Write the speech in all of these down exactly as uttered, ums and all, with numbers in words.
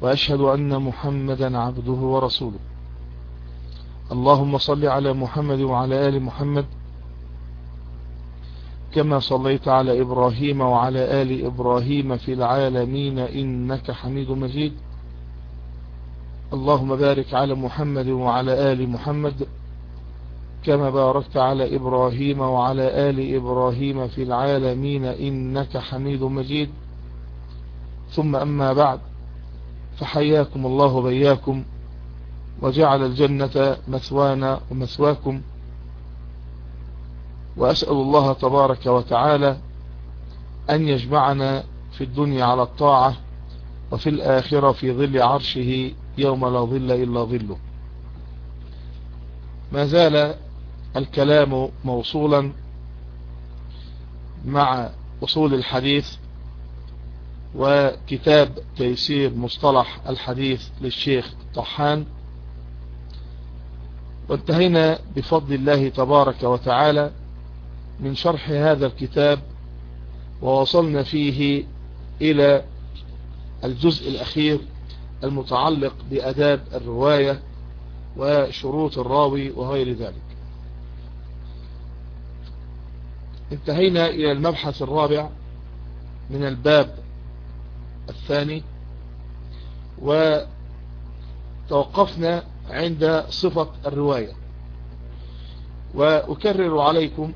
وأشهد أن محمدا عبده ورسوله. اللهم صل على محمد وعلى آل محمد كما صليت على إبراهيم وعلى آل إبراهيم في العالمين إنك حميد مجيد. اللهم بارك على محمد وعلى آل محمد كما باركت على إبراهيم وعلى آل إبراهيم في العالمين إنك حميد مجيد. ثم أما بعد، فحياكم الله بياكم وجعل الجنة مثوانا ومثواكم، وأسأل الله تبارك وتعالى أن يجمعنا في الدنيا على الطاعة وفي الآخرة في ظل عرشه يوم لا ظل إلا ظله. ما زال الكلام موصولا مع أصول الحديث وكتاب تيسير مصطلح الحديث للشيخ طحان، وانتهينا بفضل الله تبارك وتعالى من شرح هذا الكتاب، ووصلنا فيه إلى الجزء الأخير المتعلق بأداب الرواية وشروط الراوي وغير ذلك. انتهينا إلى المبحث الرابع من الباب الثاني، وتوقفنا عند صفة الرواية. وأكرر عليكم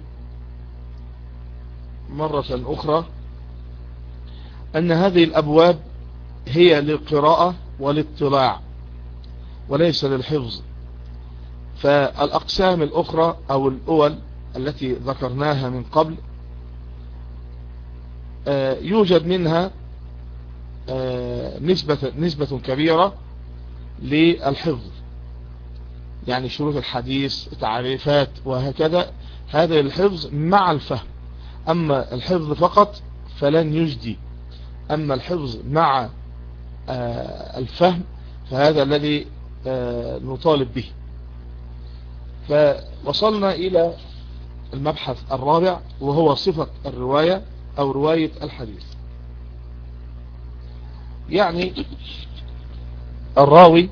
مرة أخرى أن هذه الأبواب هي للقراءة والاطلاع وليس للحفظ. فالأقسام الأخرى أو الأول التي ذكرناها من قبل يوجد منها نسبة, نسبة كبيرة للحفظ، يعني شروط الحديث، تعريفات وهكذا، هذا الحفظ مع الفهم. أما الحفظ فقط فلن يجدي، أما الحفظ مع الفهم فهذا الذي نطالب به. فوصلنا إلى المبحث الرابع وهو صفة الرواية أو رواية الحديث. يعني الراوي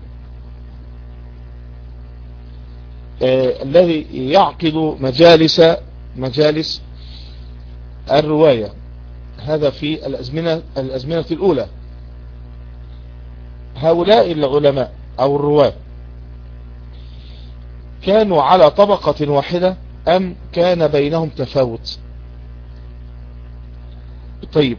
آه الذي يعقد مجالس مجالس الرواية، هذا في الأزمنة, الأزمنة الأولى. هؤلاء العلماء أو الرواة كانوا على طبقة واحدة أم كان بينهم تفاوت؟ طيب،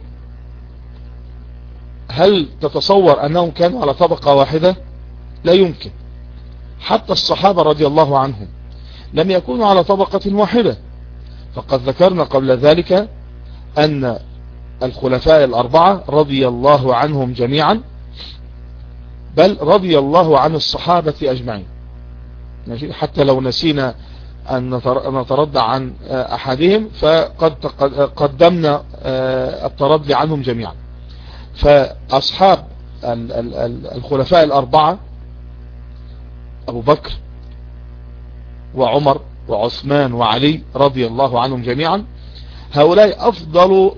هل تتصور أنهم كانوا على طبقة واحدة؟ لا يمكن. حتى الصحابة رضي الله عنهم لم يكونوا على طبقة واحدة. فقد ذكرنا قبل ذلك أن الخلفاء الأربعة رضي الله عنهم جميعا، بل رضي الله عن الصحابة أجمعين، حتى لو نسينا أن نتردى عن أحدهم فقد قدمنا التردي عنهم جميعا. فأصحاب الخلفاء الأربعة أبو بكر وعمر وعثمان وعلي رضي الله عنهم جميعا، هؤلاء أفضل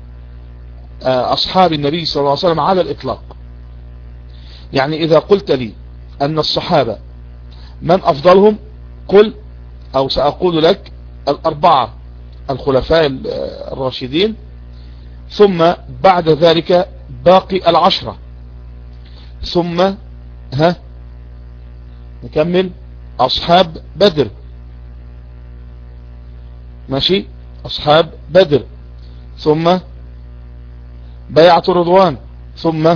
أصحاب النبي صلى الله عليه وسلم على الإطلاق. يعني إذا قلت لي أن الصحابة من أفضلهم، قل أو سأقول لك الأربعة الخلفاء الراشدين، ثم بعد ذلك باقي العشرة، ثم ها نكمل أصحاب بدر، ماشي، أصحاب بدر، ثم بيعة رضوان، ثم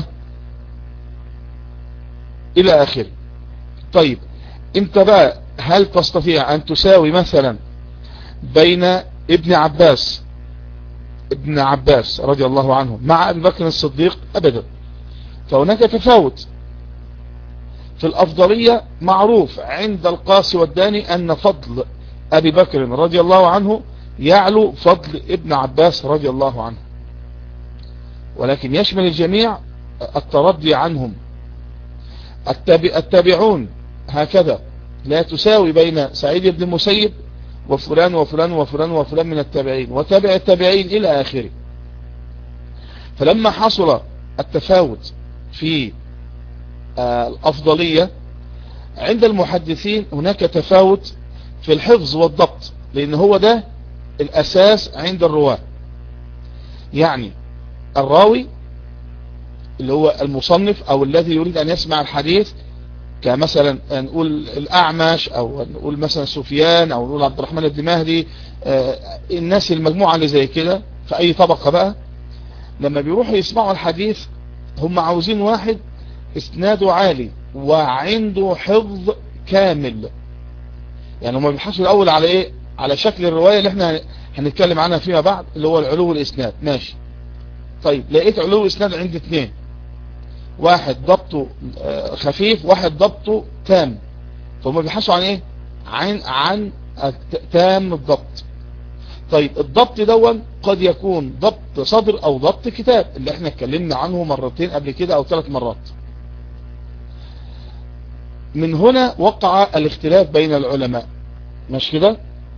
إلى آخره. طيب انت بقى هل تستطيع أن تساوي مثلا بين ابن عباس ابن عباس رضي الله عنه مع أبي بكر الصديق؟ أبدا. فهناك تفاوت في الأفضلية. معروف عند القاسي والداني أن فضل أبي بكر رضي الله عنه يعلو فضل ابن عباس رضي الله عنه، ولكن يشمل الجميع الترضي عنهم. التابعون هكذا، لا تساوي بين سعيد بن المسيب وفلان وفلان وفلان وفلان من التابعين وتابع التابعين إلى آخره. فلما حصل التفاوت في الأفضلية عند المحدثين هناك تفاوت في الحفظ والضبط، لأن هو ده الأساس عند الرواة. يعني الراوي اللي هو المصنف أو الذي يريد أن يسمع الحديث، كمثلا نقول الأعمش أو نقول مثلا سفيان أو نقول عبد الرحمن بن مهدي، الناس المجموعة اللي زي كده في أي طبقة بقى، لما بيروحوا يسمعوا الحديث هم عاوزين واحد اسناده عالي وعنده حفظ كامل. يعني هم بيبحثوا الأول على إيه؟ على شكل الرواية اللي احنا هنتكلم عنها فيما بعد، اللي هو العلو والإسناد. ماشي، طيب لقيت علو الإسناد عند اثنين، واحد ضبطه خفيف واحد ضبطه تام، فهم بيبحثوا عن ايه؟ عن عن تام الضبط. طيب الضبط دون قد يكون ضبط صدر او ضبط كتاب، اللي احنا اتكلمنا عنه مرتين قبل كده او ثلاث مرات. من هنا وقع الاختلاف بين العلماء، مش كده؟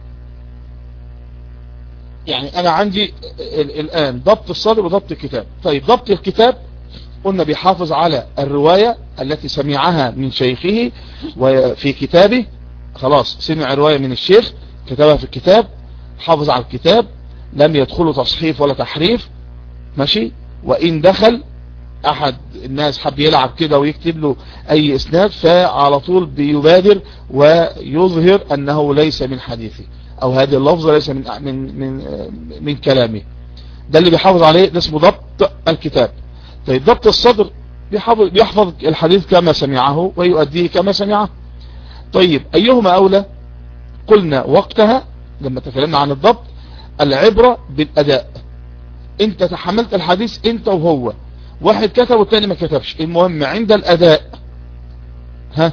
يعني انا عندي الان ضبط الصدر وضبط الكتاب. طيب ضبط الكتاب قلنا بيحافظ على الرواية التي سمعها من شيخه وفي كتابه، خلاص سمع رواية من الشيخ كتبها في الكتاب، حافظ على الكتاب، لم يدخله تصحيف ولا تحريف، ماشي. وإن دخل أحد الناس حب يلعب كده ويكتب له أي إسناد، فعلى طول بيبادر ويظهر أنه ليس من حديثه، أو هذه اللفظة ليس من من من من كلامه. ده اللي بيحافظ عليه، ده اسمه ضبط الكتاب. طيب ضبط الصدر بيحفظ, بيحفظ الحديث كما سمعه ويؤديه كما سمعه. طيب أيهما أولى؟ قلنا وقتها لما تكلمنا عن الضبط العبرة بالأداء. انت تحملت الحديث انت وهو، واحد كتب والتاني ما كتبش، المهم عند الأداء. ها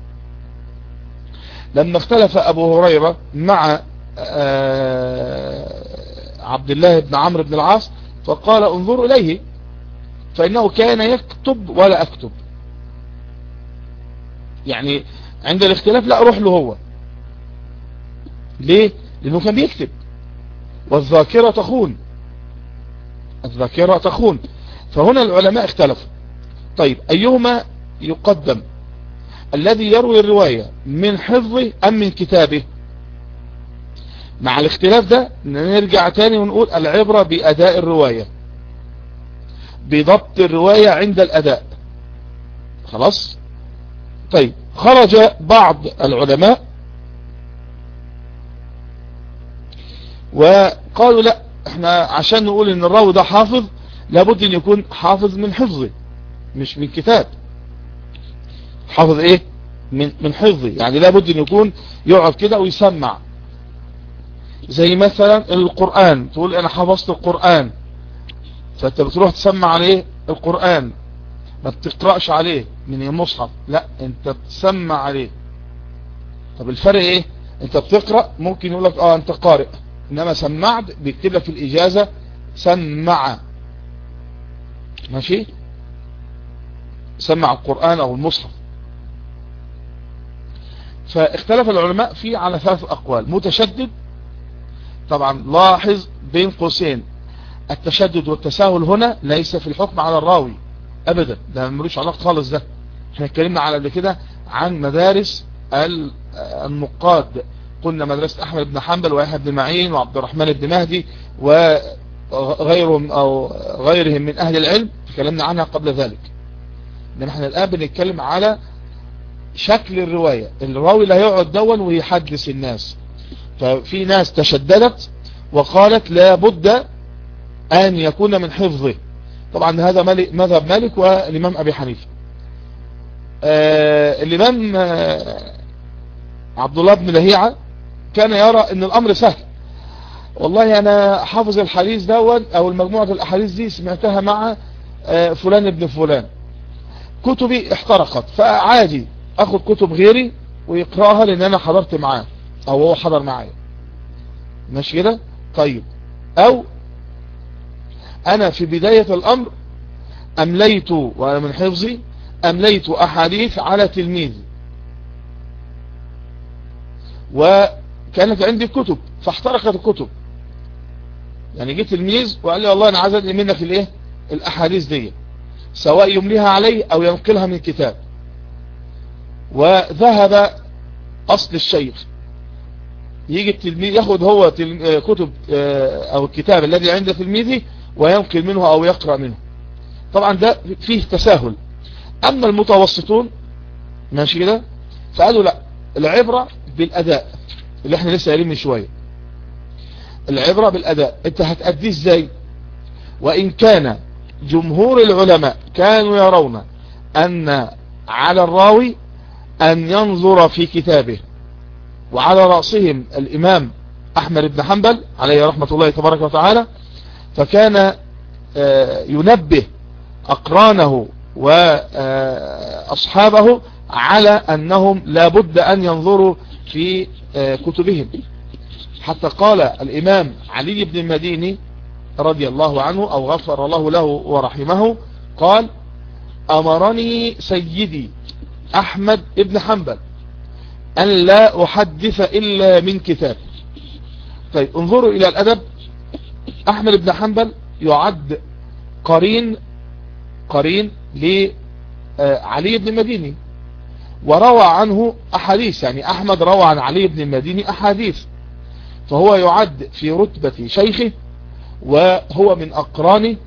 لما اختلف أبو هريرة مع عبد الله بن عمرو بن العاص فقال انظروا إليه فإنه كان يكتب ولا أكتب. يعني عند الاختلاف لا أروح له هو. ليه؟ لأنه كان بيكتب، والذاكرة تخون، الذاكرة تخون. فهنا العلماء اختلفوا. طيب أيهما يقدم؟ الذي يروي الرواية من حفظه أم من كتابه؟ مع الاختلاف ده نرجع تاني ونقول العبرة بأداء الرواية، بضبط الرواية عند الأداء. خلاص. طيب خرج بعض العلماء وقالوا لا، احنا عشان نقول ان الراوي ده حافظ لابد ان يكون حافظ من حفظه مش من كتاب. حافظ ايه؟ من من حفظه، يعني لابد ان يكون يقعد كده ويسمع. زي مثلا القرآن، تقول انا حفظت القرآن، فانت بتروح تسمع عليه القرآن، ما بتقرأش عليه من المصحف، لا انت بتسمع عليه. طب الفرق ايه؟ انت بتقرأ ممكن يقول لك اه انت قارئ، انما سمعت بيكتب لك في الاجازة سمع، ماشي، سمع القرآن او المصحف. فاختلف العلماء فيه على ثلاث اقوال. متشدد، طبعا لاحظ بين قوسين التشدد والتساهل هنا ليس في الحكم على الراوي ابدا، ده ملوش علاقه خالص. ده احنا اتكلمنا على قبل كده عن مدارس النقاد، قلنا مدرسة احمد بن حنبل ويحيى بن معين وعبد الرحمن بن مهدي وغيرهم او غيرهم من اهل العلم، تكلمنا عنها قبل ذلك. انما احنا الان بنتكلم على شكل الرواية، الراوي لا يقعد دون ويحدث الناس. ففي ناس تشددت وقالت لا بد أن يكون من حفظه. طبعا هذا مذهب مالك والإمام أبي حنيفة. آه الإمام آه عبد الله بن لهيعة كان يرى أن الأمر سهل. والله أنا حافظ الحديث دون أو المجموعة الأحاديث دي سمعتها مع آه فلان ابن فلان، كتبي احترقت، فعادي أخذ كتب غيري ويقرأها لأن أنا حضرت معاه أو هو حضر معايا، مش كده؟ طيب أو أنا في بداية الأمر أمليت وأنا من حفظي أمليت أحاديث على تلميذ، وكانت عندي كتب فاحترقت الكتب. يعني جيت تلميذ وقال لي والله أنا عايز أنقل منك الإيه؟ الأحاديث دي، سواء يمليها علي أو ينقلها من كتاب. وذهب أصل الشيخ، يجي التلميذ ياخد هو كتب أو الكتاب الذي عند تلميذه وينقل منه أو يقرأ منه. طبعا ده فيه تساهل. أما المتوسطون ماشي كده فقالوا لا، العبرة بالأداء اللي احنا لسه قايلين من شوية، العبرة بالأداء. انت هتأديه ازاي؟ وإن كان جمهور العلماء كانوا يرون أن على الراوي أن ينظر في كتابه، وعلى رأسهم الإمام أحمد بن حنبل عليه رحمة الله تبارك وتعالى، فكان ينبه أقرانه وأصحابه على أنهم لابد أن ينظروا في كتبهم. حتى قال الإمام علي بن المديني رضي الله عنه أو غفر الله له ورحمه، قال: أمرني سيدي أحمد بن حنبل أن لا أحدث إلا من كتاب. طيب انظروا إلى الأدب. أحمد بن حنبل يعد قرين قرين لعلي بن المديني، وروى عنه أحاديث، يعني أحمد روى عن علي بن المديني أحاديث، فهو يعد في رتبة شيخه وهو من أقرانه،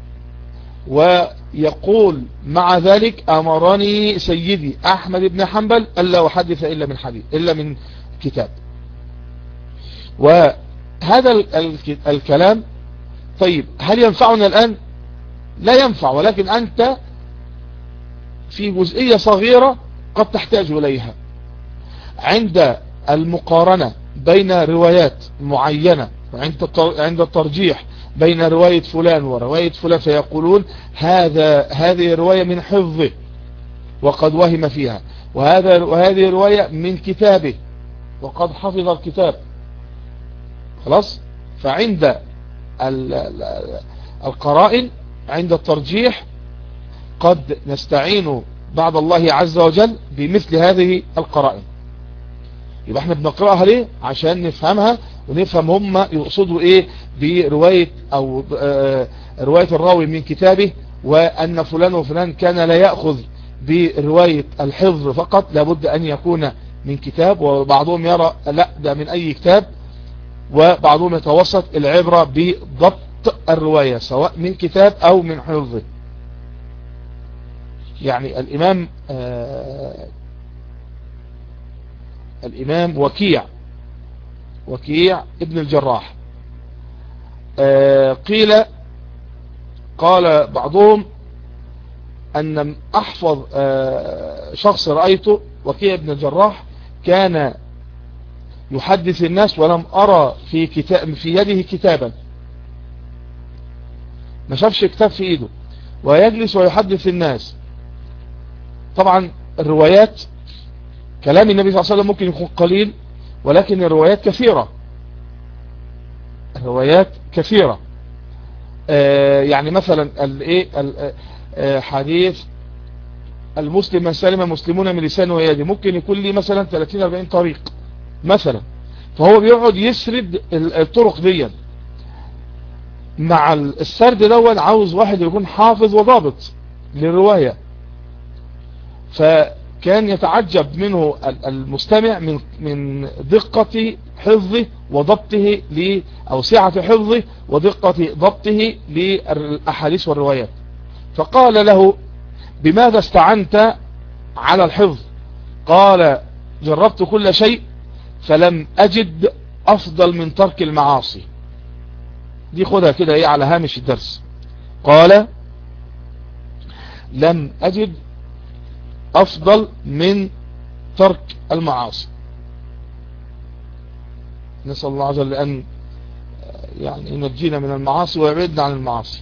ويقول مع ذلك: أمرني سيدي أحمد بن حنبل ألا أحدث إلا من حديث إلا من كتاب. وهذا الكلام طيب هل ينفعنا الآن؟ لا ينفع، ولكن أنت في جزئية صغيرة قد تحتاج إليها عند المقارنة بين روايات معينة، عند الترجيح بين رواية فلان ورواية فلان، فيقولون هذا هذه رواية من حفظه وقد وهم فيها، وهذا وهذه رواية من كتابه وقد حفظ الكتاب. خلاص. فعند القرائن عند الترجيح قد نستعين بعد الله عز وجل بمثل هذه القرائن. يبقى احنا بنقرأها ليه؟ عشان نفهمها ونفهم هم يقصدوا ايه برواية او رواية الراوي من كتابه، وان فلان وفلان كان لا يأخذ برواية الحفظ فقط، لابد ان يكون من كتاب، وبعضهم يرى لا ده من اي كتاب، وبعضهم يتوسط العبرة بضبط الرواية سواء من كتاب او من حفظه. يعني الامام آه الامام وكيع وكيع ابن الجراح آه قيل قال بعضهم ان احفظ آه شخص رأيته وكيع ابن الجراح كان يحدث الناس ولم ارى في كتاب في يده كتابا، ما شافش كتاب في ايده ويجلس ويحدث الناس. طبعا الروايات كلام النبي صلى الله عليه وسلم ممكن يكون قليل، ولكن الروايات كثيرة الروايات كثيرة آه يعني مثلا الايه حديث المسلم من سلم المسلمون من لسانه ويده ممكن يكون لي مثلا ثلاثين أربعين طريق مثلا، فهو بيقعد يسرد الطرق دي. مع السرد دوت عاوز واحد يكون حافظ وضابط للرواية، فكان يتعجب منه المستمع من من دقة حفظه وضبطه ل أو سعة حفظه ودقة ضبطه للأحاديث والروايات. فقال له: بماذا استعنت على الحفظ؟ قال: جربت كل شيء فلم أجد أفضل من ترك المعاصي. دي خدها كده ايه على هامش الدرس. قال: لم أجد أفضل من ترك المعاصي. نسأل الله عز وجل أن يعني ينجينا من المعاصي ويبعدنا عن المعاصي.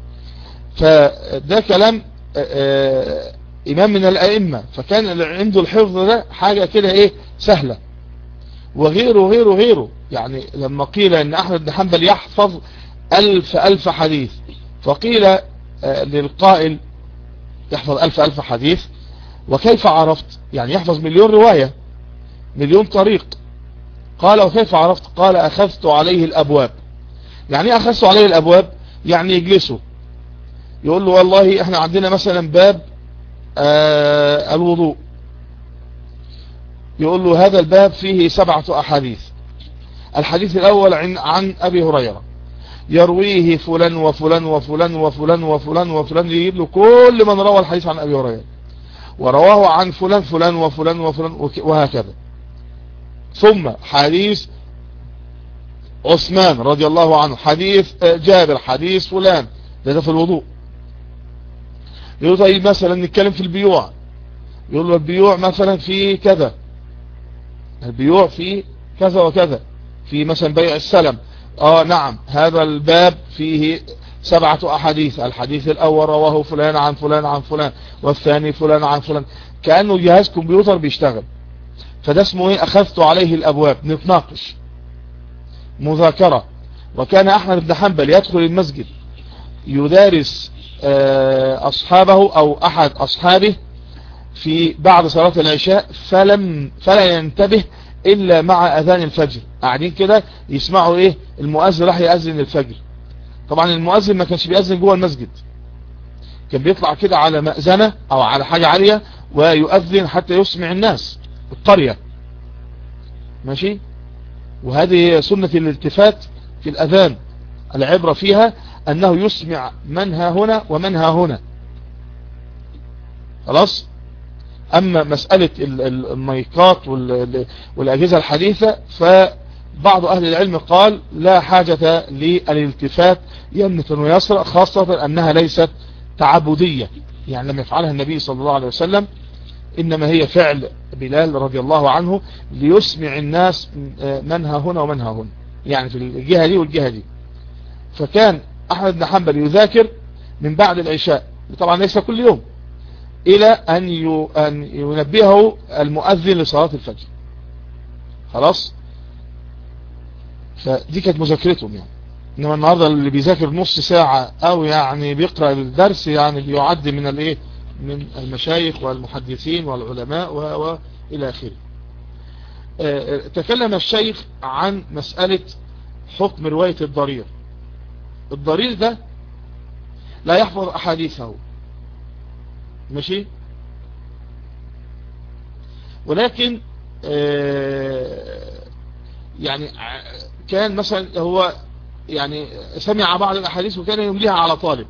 فده كلام إمام من الأئمة، فكان عنده الحفظ ده حاجة كده إيه سهلة، وغيره غيره غيره. يعني لما قيل إن أحمد بن حنبل يحفظ ألف ألف حديث، فقيل للقائل يحفظ ألف ألف حديث وكيف عرفت؟ يعني يحفظ مليون رواية مليون طريق. قال: وكيف عرفت؟ قال: أخذت عليه الأبواب. يعني ايه أخذت عليه الأبواب؟ يعني يجلسوا يقول له: والله احنا عندنا مثلا باب آه الوضوء، يقول له هذا الباب فيه سبعة أحاديث. الحديث الأول عن, عن أبي هريرة يرويه فلان وفلان وفلان وفلان وفلان وفلان، يجيب له كل من روى الحديث عن أبي هريرة، ورواه عن فلان فلان وفلان وفلان وهكذا. ثم حديث عثمان رضي الله عنه، حديث جابر، حديث فلان، ده في الوضوء. يقول طيب مثلا نتكلم في البيوع، يقول له البيوع مثلا في كذا، البيوع في كذا وكذا، في مثلا بيع السلم، اه نعم هذا الباب فيه سبعة أحاديث، الحديث الأول رواه فلان عن فلان عن فلان، والثاني فلان عن فلان، كأنه جهاز كمبيوتر بيشتغل. فده اسمه ايه؟ أخذت عليه الأبواب، نتناقش، مذاكرة. وكان أحمد بن حنبل يدخل المسجد يدارس أصحابه أو أحد أصحابه في بعد صلاة العشاء، فلم فلا ينتبه إلا مع أذان الفجر، قاعدين كده يسمعوا إيه؟ المؤذن راح يأذن الفجر. طبعا المؤذن ما كانش بيأذن جوه المسجد، كان بيطلع كده على مأذنة أو على حاجة عالية ويؤذن حتى يسمع الناس القرية، ماشي. وهذه سنة الالتفات في الأذان، العبرة فيها أنه يسمع من ها هنا ومن ها هنا، خلاص. أما مسألة المايكات والأجهزة الحديثة، فبعض أهل العلم قال لا حاجة للالتفات يمنة ويسرى، خاصة أنها ليست تعبدية، يعني لم يفعلها النبي صلى الله عليه وسلم، إنما هي فعل بلال رضي الله عنه ليسمع الناس من ها هنا ومن ها هنا، يعني في الجهة دي والجهة دي. فكان أحمد بن حنبل يذاكر من بعد العشاء، طبعا ليس كل يوم، إلى أن ينبهه المؤذن لصلاة الفجر، خلاص. فدي كانت مذاكرتهم يعني. إنما النهاردة اللي بيذاكر نص ساعة أو يعني بيقرأ الدرس، يعني بيعد من الإيه؟ من المشايخ والمحدثين والعلماء وإلى آخره. تكلم الشيخ عن مسألة حكم رواية الضرير. الضرير ده لا يحفظ أحاديثه، ماشي، ولكن يعني كان مثلا هو يعني سمع بعض الأحاديث وكان يمليها على طالب،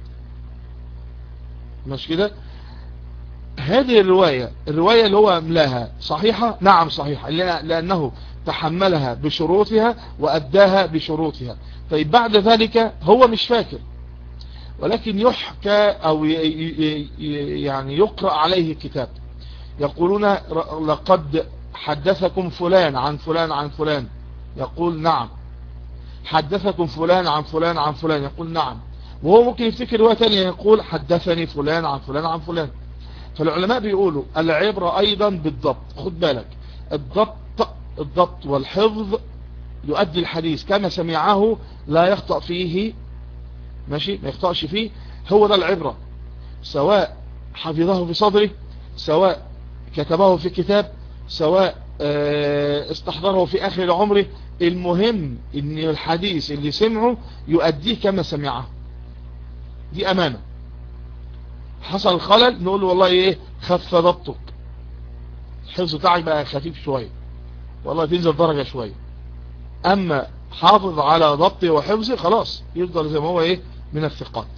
مش كده. هذه الرواية الرواية اللي هو أملاها صحيحة؟ نعم صحيحة، لأنه تحملها بشروطها وأداها بشروطها. طيب بعد ذلك هو مش فاكر، ولكن يحكى أو يعني يقرأ عليه كتاب، يقولون لقد حدثكم فلان عن فلان عن فلان، يقول نعم. حدثكم فلان عن فلان عن فلان، يقول نعم. وهو ممكن يفتكر رواية تانية يقول حدثني فلان عن فلان عن فلان. فالعلماء بيقولوا العبرة أيضا بالضبط. خد بالك، الضبط الضبط والحفظ يؤدي الحديث كما سمعه، لا يخطأ فيه، ماشي، ما يخطأش فيه. هو ده العبرة، سواء حفظه في صدره، سواء كتبه في كتاب، سواء استحضره في آخر عمره. المهم ان الحديث اللي سمعه يؤديه كما سمعه، دي أمانة. حصل الخلل نقول له والله ايه، خف ضبطك، الحفظ بتاعك بقى خفيف شوية، والله تنزل درجة شوية. اما حافظ على ضبطه وحفظه خلاص يفضل زي ما هو ايه، من الثقات.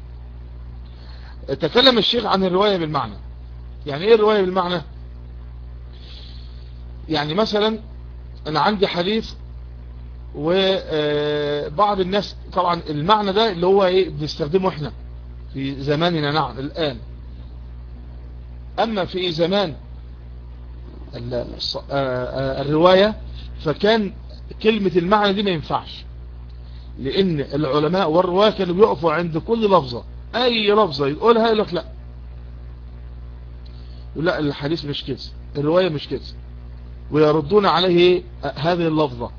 تكلم الشيخ عن الرواية بالمعنى. يعني ايه الرواية بالمعنى؟ يعني مثلا انا عندي حديث وبعض الناس، طبعا المعنى ده اللي هو ايه بنستخدمه احنا في زماننا نعم الآن. أما في زمان الرواية فكان كلمة المعنى دي ما ينفعش، لأن العلماء والرواة كانوا بيقفوا عند كل لفظة، أي لفظة يقولها يقول لك لا، لا الحديث مش كده، الرواية مش كده، ويردون عليه هذه اللفظة.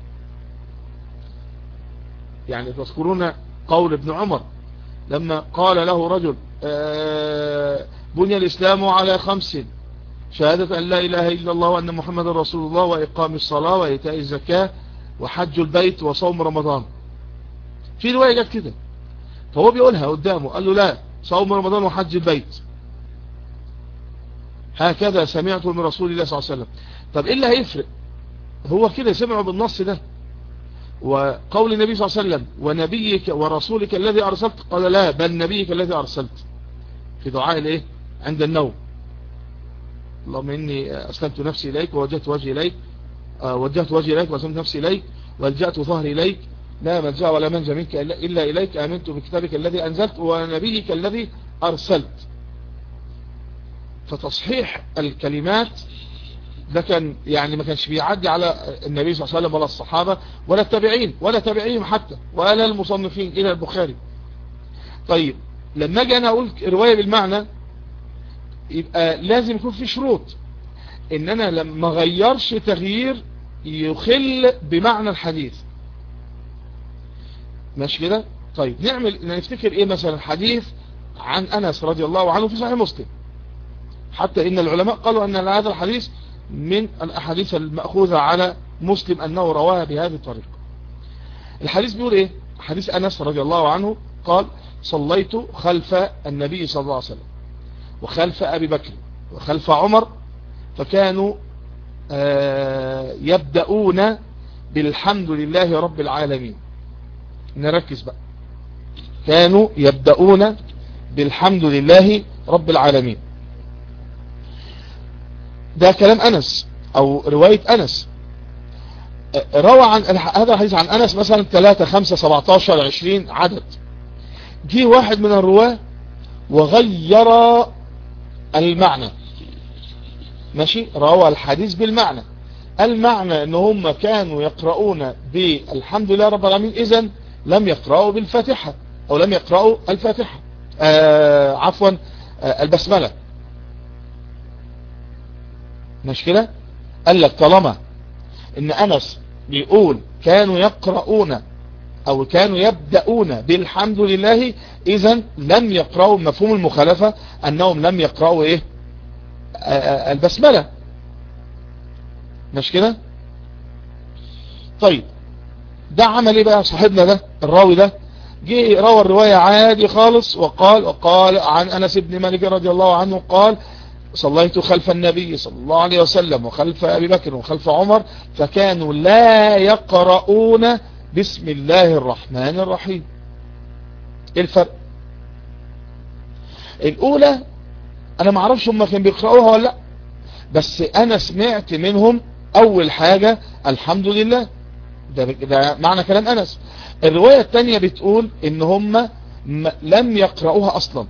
يعني تذكرون قول ابن عمر لما قال له رجل بني الإسلام على خمس: شهادة أن لا إله إلا الله وأن محمد رسول الله، وإقام الصلاة، وإيتاء الزكاة، وحج البيت، وصوم رمضان. في رواية جت كده، فهو بيقولها قدامه، قال له لا، صوم رمضان وحج البيت. هكذا سمعت من رسول الله صلى الله عليه وسلم. طب ايه اللي هيفرق؟ هو كده سمعوا بالنص ده، وقول النبي صلى الله عليه وسلم ونبيك ورسولك الذي أرسلت، قال لا بل نبيك الذي أرسلت، في دعاء الايه عند النوم، اللهم إني أسلمت نفسي إليك ووجهت وجهي إليك، آه وجهت وجهي إليك وأسلمت نفسي إليك والجأت ظهري إليك، لا ملجأ ولا منجا منك إلا إليك، آمنت بكتابك الذي أنزلت ونبيك الذي أرسلت. فتصحيح الكلمات ده كان يعني ما كانش بيعدي على النبي صلى الله عليه وسلم ولا الصحابة ولا التابعين ولا تابعيهم حتى ولا المصنفين إلى البخاري. طيب لما اجي انا اقول رواية بالمعنى، يبقى لازم يكون في شروط، ان انا لما غيرش تغيير يخل بمعنى الحديث، ماشي كده؟ طيب نعمل نفتكر ايه مثلا؟ حديث عن انس رضي الله عنه في صحيح مسلم، حتى ان العلماء قالوا ان هذا الحديث من الاحاديث المأخوذة على مسلم انه رواها بهذه الطريقة. الحديث بيقول ايه؟ حديث انس رضي الله عنه قال صليت خلف النبي صلى الله عليه وسلم وخلف ابي بكر وخلف عمر فكانوا يبدأون بالحمد لله رب العالمين. نركز بقى، كانوا يبدأون بالحمد لله رب العالمين. ده كلام أنس أو رواية أنس. روى عن هذا الحديث عن أنس مثلا ثلاثة خمسة سبعتاشر عشرين عدد. جه واحد من الرواة وغير المعنى، ماشي، روى الحديث بالمعنى. المعنى ان هم كانوا يقرؤون بالحمد لله رب العالمين، اذا لم يقرأوا بالفاتحة او لم يقرأوا الفاتحة، آه عفوا آه البسملة، مش كده؟ قال لك طالما ان انس بيقول كانوا يقرؤون او كانوا يبدأون بالحمد لله، اذا لم يقرأوا، مفهوم المخالفة انهم لم يقرأوا ايه؟ آه البسملة، مش كده؟ طيب ده عمل ايه بقى صاحبنا ده الراوي ده؟ جه روى الرواية عادي خالص وقال وقال عن انس بن مالك رضي الله عنه قال صليت خلف النبي صلى الله عليه وسلم وخلف ابي بكر وخلف عمر فكانوا لا يقرؤون بسم الله الرحمن الرحيم. ايه الفرق؟ الاولى انا ما اعرفش هم كانوا بيقرأوها ولا لا، بس انا سمعت منهم اول حاجة الحمد لله، ده, ده معنى كلام انس. الرواية الثانية بتقول ان هم لم يقرأوها اصلا،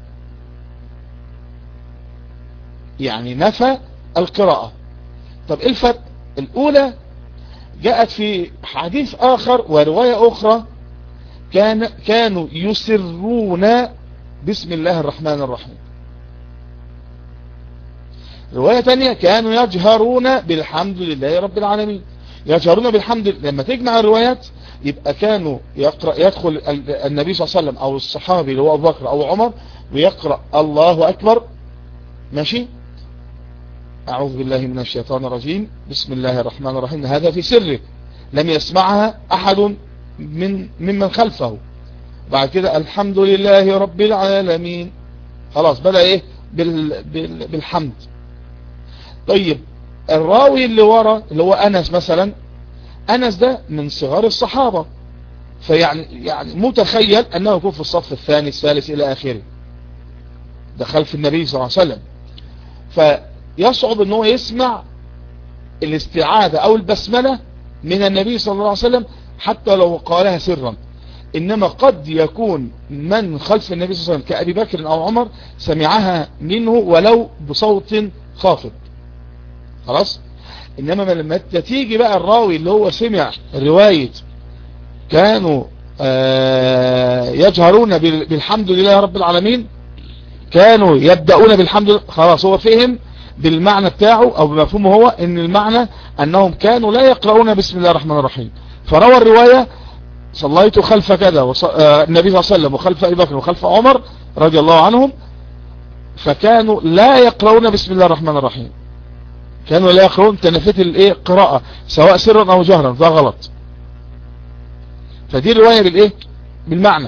يعني نفى القراءة. طب ايه الفرق؟ الاولى جاءت في حديث اخر ورواية اخرى كان كانوا يسرون بسم الله الرحمن الرحيم. رواية تانية كانوا يجهرون بالحمد لله رب العالمين. يجهرون بالحمد لله، لما تجمع الروايات يبقى كانوا يقرأ يدخل النبي صلى الله عليه وسلم او الصحابي اللي هو ابو بكر او عمر ويقرأ الله اكبر، ماشي، اعوذ بالله من الشيطان الرجيم بسم الله الرحمن الرحيم، هذا في سره لم يسمعها احد من ممن خلفه. بعد كده الحمد لله رب العالمين، خلاص بدأ ايه بال بال بالحمد. طيب الراوي اللي ورا اللي هو انس مثلا، انس ده من صغار الصحابة، فيعني يعني متخيل انه يكون في الصف الثاني الثالث الى اخره، ده خلف النبي صلى الله عليه وسلم، فيصعب انه يسمع الاستعاذة او البسملة من النبي صلى الله عليه وسلم حتى لو قالها سرا. انما قد يكون من خلف النبي صلى الله عليه وسلم كأبي بكر او عمر سمعها منه ولو بصوت خافض، خلاص. انما لما تيجي بقى الراوي اللي هو سمع رواية كانوا آه يجهرون بالحمد لله رب العالمين، كانوا يبدأون بالحمد لله، خلاص هو فهم بالمعنى بتاعه او بمفهومه هو ان المعنى انهم كانوا لا يقرؤون بسم الله الرحمن الرحيم، فروى الرواية صليت خلف كذا وص... آه النبي صلى الله عليه وسلم وخلف ابي بكر وخلف عمر رضي الله عنهم فكانوا لا يقرؤون بسم الله الرحمن الرحيم، كانوا لا يقرؤون، تنفت الايه قراءة سواء سرا او جهرا، ده غلط. فدي الرواية بالايه بالمعنى.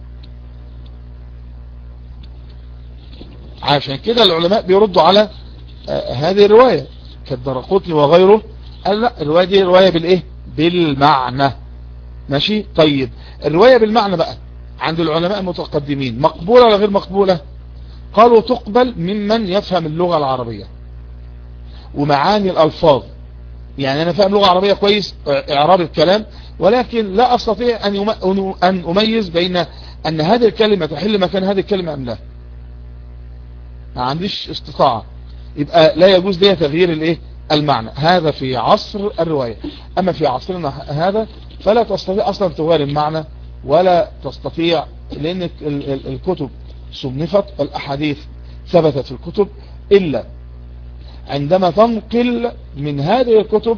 عشان كده العلماء بيردوا على آه هذه الرواية كالدرقطني وغيره قال لا الرواية دي رواية بالايه بالمعنى. ماشي. طيب الرواية بالمعنى بقى عند العلماء المتقدمين مقبولة ولا غير مقبولة؟ قالوا تقبل ممن يفهم اللغة العربية ومعاني الألفاظ. يعني أنا فاهم لغة عربية كويس إعراب الكلام، ولكن لا أستطيع أن أن أميز بين أن هذه الكلمة تحل مكان هذه الكلمة أم لا، ما عنديش استطاعة، يبقى لا يجوز لي تغيير الايه المعنى. هذا في عصر الرواية. أما في عصرنا هذا فلا تستطيع أصلا تغير المعنى ولا تستطيع، لأن الكتب صنفت والأحاديث ثبتت في الكتب إلا عندما تنقل من هذه الكتب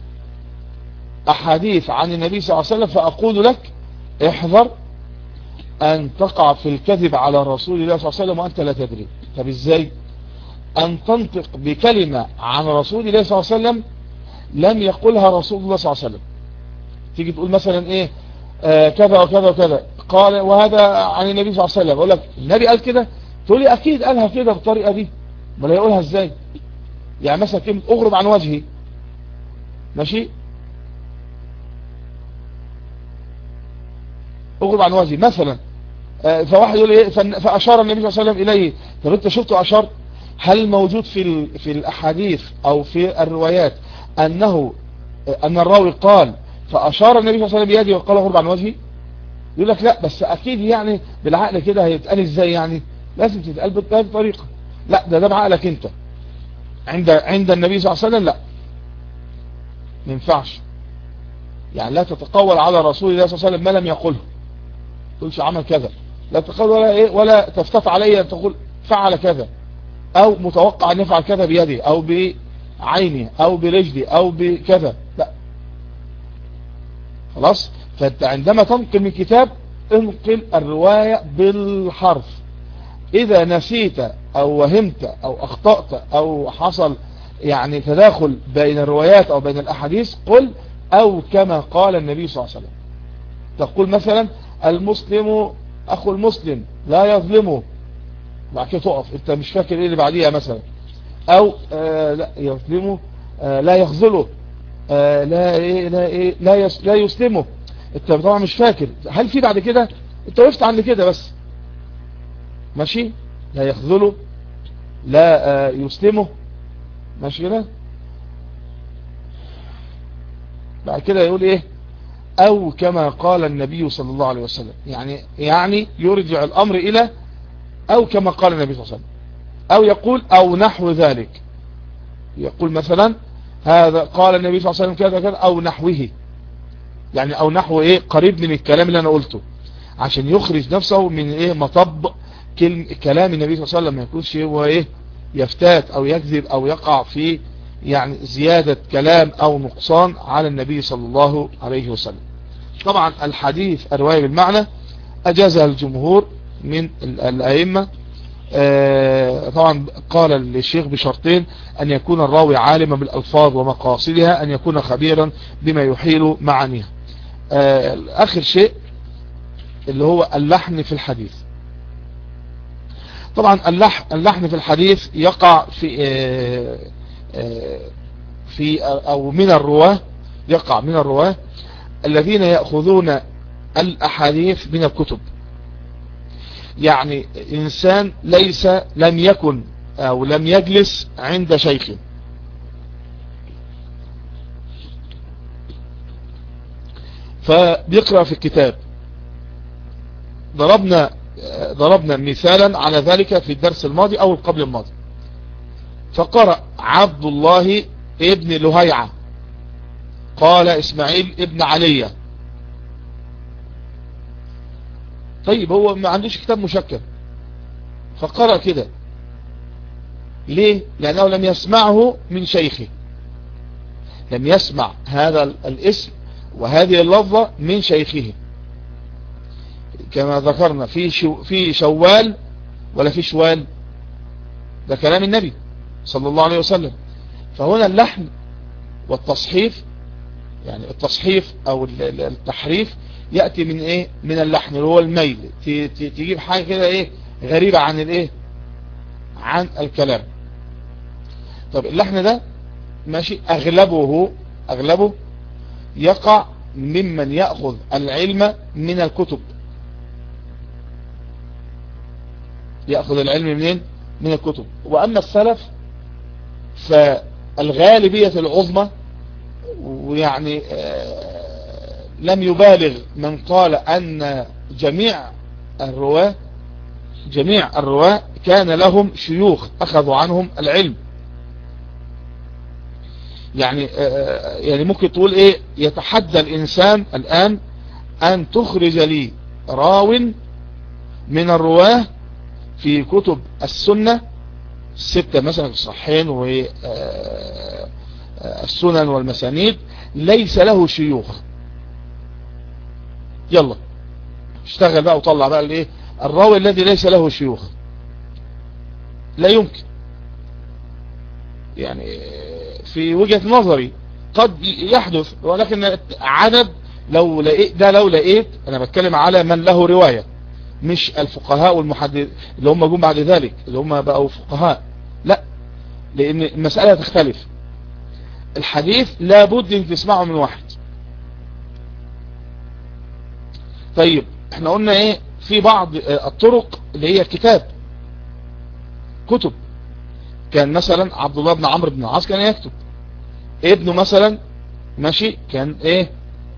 أحاديث عن النبي صلى الله عليه وسلم فأقول لك احذر أن تقع في الكذب على رسول الله صلى الله عليه وسلم وأنت لا تدري. طب إزاي؟ أن تنطق بكلمة عن رسول الله صلى الله عليه وسلم لم يقولها رسول الله صلى الله عليه وسلم. تيجي تقول مثلا إيه آه كذا وكذا وكذا قال وهذا عن النبي صلى الله عليه وسلم، أقول لك النبي قال كده، تقول لي أكيد قالها كده بالطريقة دي، ما لا يقولها إزاي؟ يعني مثلا كلمة أغرب عن وجهي، ماشي، أغرب عن وجهي مثلا، آه فواحد يقول إيه فأشار النبي صلى الله عليه وسلم إليه. طب أنت شفته أشار؟ هل موجود في في الأحاديث أو في الروايات أنه أن الراوي قال فأشار النبي صلى الله عليه وسلم بيده وقال أغرب عن وجهي؟ يقول لك لا بس أكيد يعني بالعقل كده هيتقال إزاي؟ يعني لازم تتقال بهذه الطريقة. لا ده ده بعقلك أنت. عند عند النبي صلى الله عليه وسلم لا، ما ينفعش. يعني لا تتقول على رسول الله صلى الله عليه وسلم ما لم يقله، تقولش عمل كذا، لا تتقول ولا إيه ولا تفتت علي أن تقول فعل كذا او متوقع ان يفعل كذا بيده او بعينه او برجله او بكذا، لا خلاص. فانت عندما تنقل من كتاب انقل الرواية بالحرف. اذا نسيت او وهمت او اخطأت او حصل يعني تداخل بين الروايات او بين الاحاديث قل او كما قال النبي صلى الله عليه وسلم. تقول مثلا المسلم اخو المسلم لا يظلمه، بعد كده تقف انت مش فاكر ايه اللي بعديها مثلا، او آه لا يظلمه آه لا يخذله آه لا ايه لا ايه لا, يس لا يسلمه، انت طبعا مش فاكر هل في بعد كده، انت وقفت عند كده بس، ماشي، لا يخذله لا آه يسلمه، ماشي كده. بعد كده يقول ايه او كما قال النبي صلى الله عليه وسلم، يعني يعني يرجع الامر الى او كما قال النبي صلى الله عليه وسلم، او يقول او نحو ذلك، يقول مثلا هذا قال النبي صلى الله عليه وسلم كذا كذا او نحوه، يعني او نحو ايه قريب من الكلام اللي انا قلته، عشان يخرج نفسه من ايه مطب كلام النبي صلى الله عليه وسلم، ما يكونش هو ايه يفتات او يكذب او يقع في يعني زيادة كلام او نقصان على النبي صلى الله عليه وسلم. طبعا الحديث الرواية بالمعنى اجازها الجمهور من الائمة. آه طبعا قال الشيخ بشرطين: أن يكون الراوي عالما بالألفاظ ومقاصدها، أن يكون خبيرا بما يحيل معانيها. آه آخر شيء اللي هو اللحن في الحديث. طبعا اللحن, اللحن في الحديث يقع في آه آه في أو من الرواه، يقع من الرواه الذين يأخذون الأحاديث من الكتب. يعني إنسان ليس لم يكن أو لم يجلس عند شيخ، فبيقرأ في الكتاب. ضربنا ضربنا مثالا على ذلك في الدرس الماضي أو القبل الماضي. فقرأ عبد الله ابن لهيعة قال إسماعيل ابن علي. طيب هو ما عندوش كتاب مشكل فقرأ كده، ليه؟ لأنه لم يسمعه من شيخه، لم يسمع هذا الاسم وهذه اللفظة من شيخه. كما ذكرنا في شو في شوال ولا في شوال، ده كلام النبي صلى الله عليه وسلم. فهنا اللحن والتصحيف، يعني التصحيف او التحريف يأتي من ايه؟ من اللحن اللي هو الميل، تجيب حاجة كده ايه غريبة عن الايه عن الكلام. طب اللحن ده ماشي اغلبه اغلبه يقع ممن يأخذ العلم من الكتب. يأخذ العلم منين؟ من الكتب. وأما السلف فالغالبية العظمى، ويعني لم يبالغ من قال أن جميع الرواة جميع الرواة كان لهم شيوخ أخذوا عنهم العلم. يعني يعني ممكن تقول ايه، يتحدى الإنسان الآن أن تخرج لي راو من الرواه في كتب السنة الستة مثلا، الصحيحين والسنن والمسانيد، ليس له شيوخ. يلا اشتغل بقى وطلع بقى الايه الراوي الذي ليس له شيوخ. لا يمكن. يعني في وجهة نظري قد يحدث، ولكن عدد لو لقيت ده لو لقيت انا بتكلم على من له رواية، مش الفقهاء والمحدثين اللي هم جم بعد ذلك اللي هم بقوا فقهاء، لا، لان المسألة تختلف. الحديث لابد ان تسمعه من واحد. طيب احنا قلنا ايه في بعض الطرق اللي هي الكتاب، كتب. كان مثلا عبد الله بن عمرو بن العاص كان يكتب، ابنه مثلا ماشي كان ايه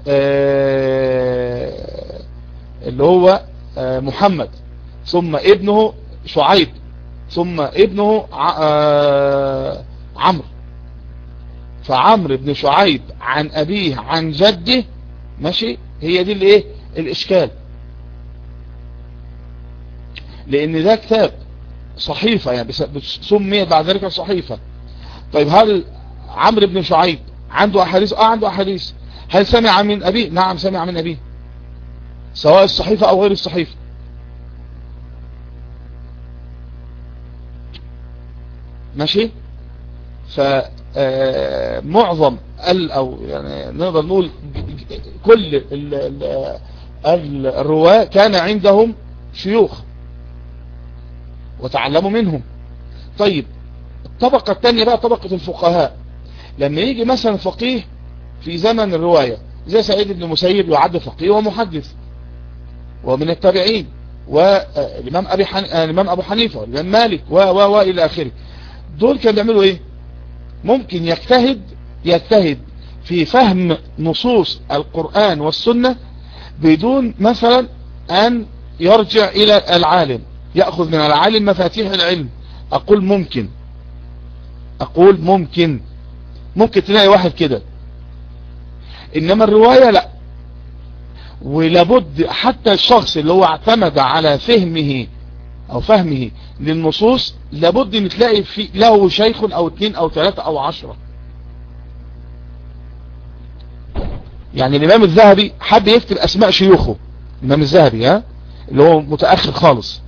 آه اللي هو آه محمد، ثم ابنه شعيب، ثم ابنه آه عمرو. فعمرو بن شعيب عن ابيه عن جده ماشي، هي دي اللي ايه الاشكال، لان ده كتاب صحيفة يعني سميت بعد ذلك صحيفة. طيب هل عمرو بن شعيب عنده احاديث؟ اه عنده احاديث. هل سمع من ابيه؟ نعم سمع من ابيه، سواء الصحيفة او غير الصحيفة. ماشي. فمعظم ال او يعني نقدر نقول كل ال ال الرواة كان عندهم شيوخ وتعلموا منهم. طيب الطبقة الثانية بقى طبقة الفقهاء. لما يجي مثلا فقيه في زمن الرواية زي سعيد بن المسيب، يعد فقيه ومحدث ومن التابعين، والإمام أبي حن... الإمام أبو حنيفة والإمام مالك و و و إلى آخره. دول كانوا بيعملوا إيه؟ ممكن يجتهد يجتهد في فهم نصوص القرآن والسنة بدون مثلا أن يرجع إلى العالم، يأخذ من العالم مفاتيح العلم. أقول ممكن أقول ممكن ممكن تلاقي واحد كده، إنما الرواية لا. ولابد حتى الشخص اللي هو اعتمد على فهمه أو فهمه للنصوص لابد ان تلاقي في له شيخ أو اثنين أو ثلاثة أو عشرة. يعني الإمام الذهبي حب يكتب أسماء شيوخه، الإمام الذهبي ها اللي هو متأخر خالص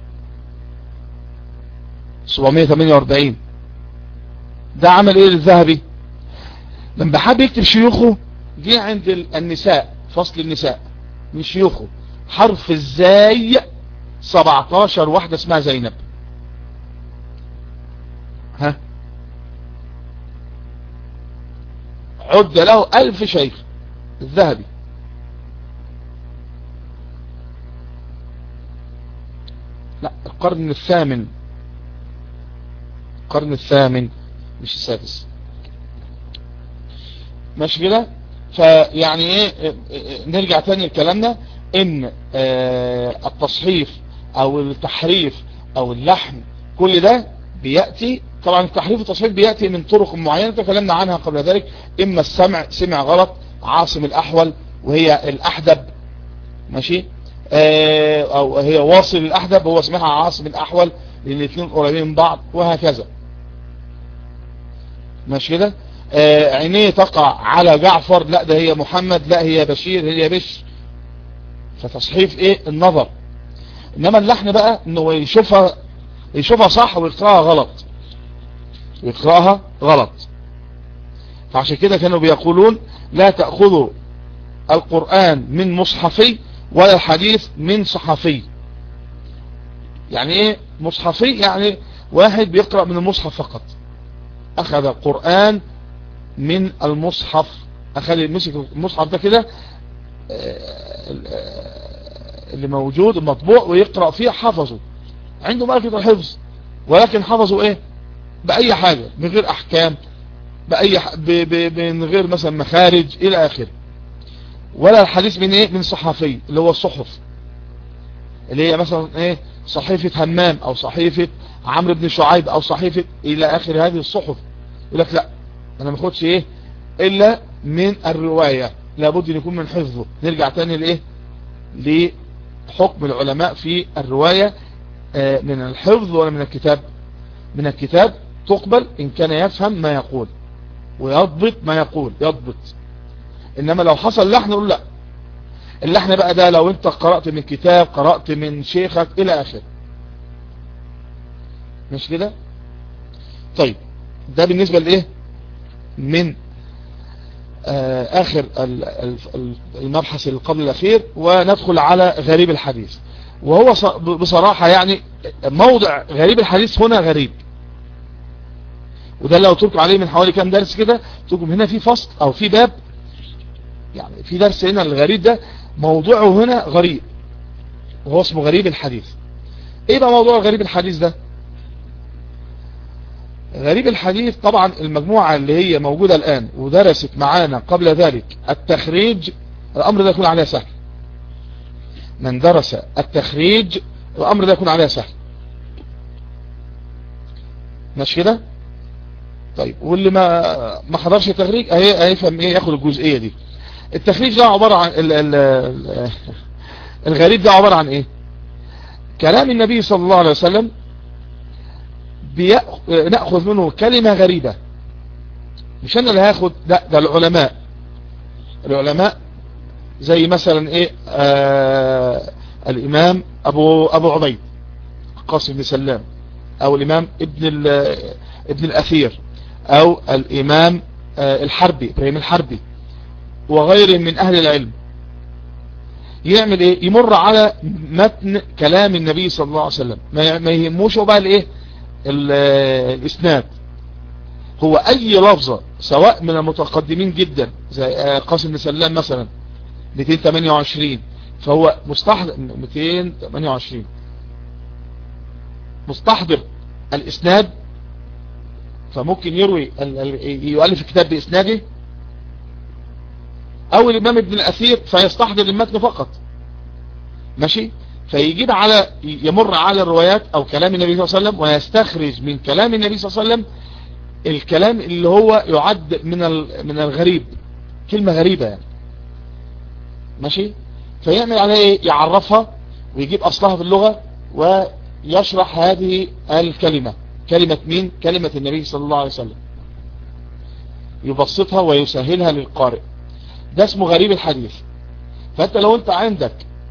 سبعمية وثمانية وأربعين. ده عمل ايه للذهبي؟ لما حب يكتب شيوخه جه عند النساء، فصل النساء من شيوخه حرف الزاي سبعتاشر واحدة اسمها زينب. ها عد له ألف شيخ الذهبي. لا القرن الثامن، القرن الثامن مش السادس. ماشي كده. فيعني ايه نرجع تاني لكلامنا ان اه التصحيف او التحريف او اللحن كل ده بيأتي طبعا. التحريف والتصحيف بيأتي من طرق معينة تكلمنا عنها قبل ذلك. اما السمع، سمع غلط، عاصم الاحول وهي الاحدب ماشي اه او هي واصل الاحدب هو اسمها عاصم الاحول لان الاثنين قريبين من بعض وهكذا. ماشي كده. آه عينيه تقع على جعفر، لا ده هي محمد، لا هي بشير، هي بش. فتصحيف ايه النظر. انما اللحن بقى انه يشوفها يشوفها صح ويقراها غلط، ويقراها غلط. فعشان كده كانوا بيقولون لا تأخذوا القرآن من مصحفي ولا الحديث من صحفي. يعني ايه مصحفي؟ يعني واحد بيقرأ من المصحف فقط، اخذ قرآن من المصحف، اخذ مسك المصحف ده كده اللي موجود المطبوع ويقرأ فيه، حفظه عنده ملكة الحفظ، ولكن حفظه ايه؟ بأي حاجة، من غير احكام، بأي ح... ب... ب... من غير مثلا مخارج الى اخره. ولا الحديث من ايه؟ من صحفي اللي هو الصحف، اللي هي مثلا ايه؟ صحيفة همام او صحيفة عمرو بن شعيب او صحيفة الى اخر هذه الصحف. يقول لك لا، انا ما اخدش ايه الا من الرواية، لابد ان يكون من حفظه. نرجع تاني لايه؟ لحكم العلماء في الرواية، آه من الحفظ ولا من الكتاب؟ من الكتاب تقبل ان كان يفهم ما يقول ويضبط ما يقول، يضبط. انما لو حصل لحن نقول لا، اللحن بقى ده لو انت قرأت من كتاب، قرأت من شيخك الى اخره، مش كده؟ طيب ده بالنسبة لايه؟ من آه اخر المبحث اللي قبل الاخير، وندخل على غريب الحديث. وهو بصراحة يعني موضع غريب الحديث هنا غريب، وده لو تركوا عليه من حوالي كام درس كده، تركوا هنا في فصل او في باب، يعني في درس هنا الغريب ده موضوعه هنا غريب، وهو اسمه غريب الحديث. ايه بقى موضوع غريب الحديث ده؟ غريب الحديث طبعا المجموعة اللي هي موجودة الآن ودرست معانا قبل ذلك التخريج، الأمر ده يكون عليها سهل. من درس التخريج الأمر ده يكون عليها سهل، مش كده؟ طيب واللي ما ما حضرش التخريج هيفهم ايه، ياخد الجزئية دي. التخريج ده عبارة عن ال ال ال الغريب ده عبارة عن ايه؟ كلام النبي صلى الله عليه وسلم نأخذ منه كلمة غريبة، مش انا اللي هاخد، لا ده العلماء. العلماء زي مثلا ايه؟ آه الامام ابو ابو عبيد قاسم بن سلام، او الامام ابن ابن الاثير، او الامام آه الحربي ابراهيم الحربي، وغيره من اهل العلم. يعمل ايه؟ يمر على متن كلام النبي صلى الله عليه وسلم، ما يهموش بقى الايه؟ الاسناد. هو اي لفظة سواء من المتقدمين جدا زي قاسم بن سلام مثلا مئتين وثمانية وعشرين، فهو مستحضر مئتين وثمانية وعشرين مستحضر الاسناد، فممكن يروي يؤلف الكتاب باسناده، او الامام ابن الاثير فيستحضر المتن فقط، ماشي. فيجيب على يمر على الروايات او كلام النبي صلى الله عليه وسلم، ويستخرج من كلام النبي صلى الله عليه وسلم الكلام اللي هو يعد من من الغريب، كلمة غريبة يعني، ماشي. فيعمل عليها ايه؟ يعرفها ويجيب اصلها في اللغة ويشرح هذه الكلمة. كلمة مين؟ كلمة النبي صلى الله عليه وسلم، يبسطها ويسهلها للقارئ. ده اسمه غريب الحديث. فانت لو انت عندك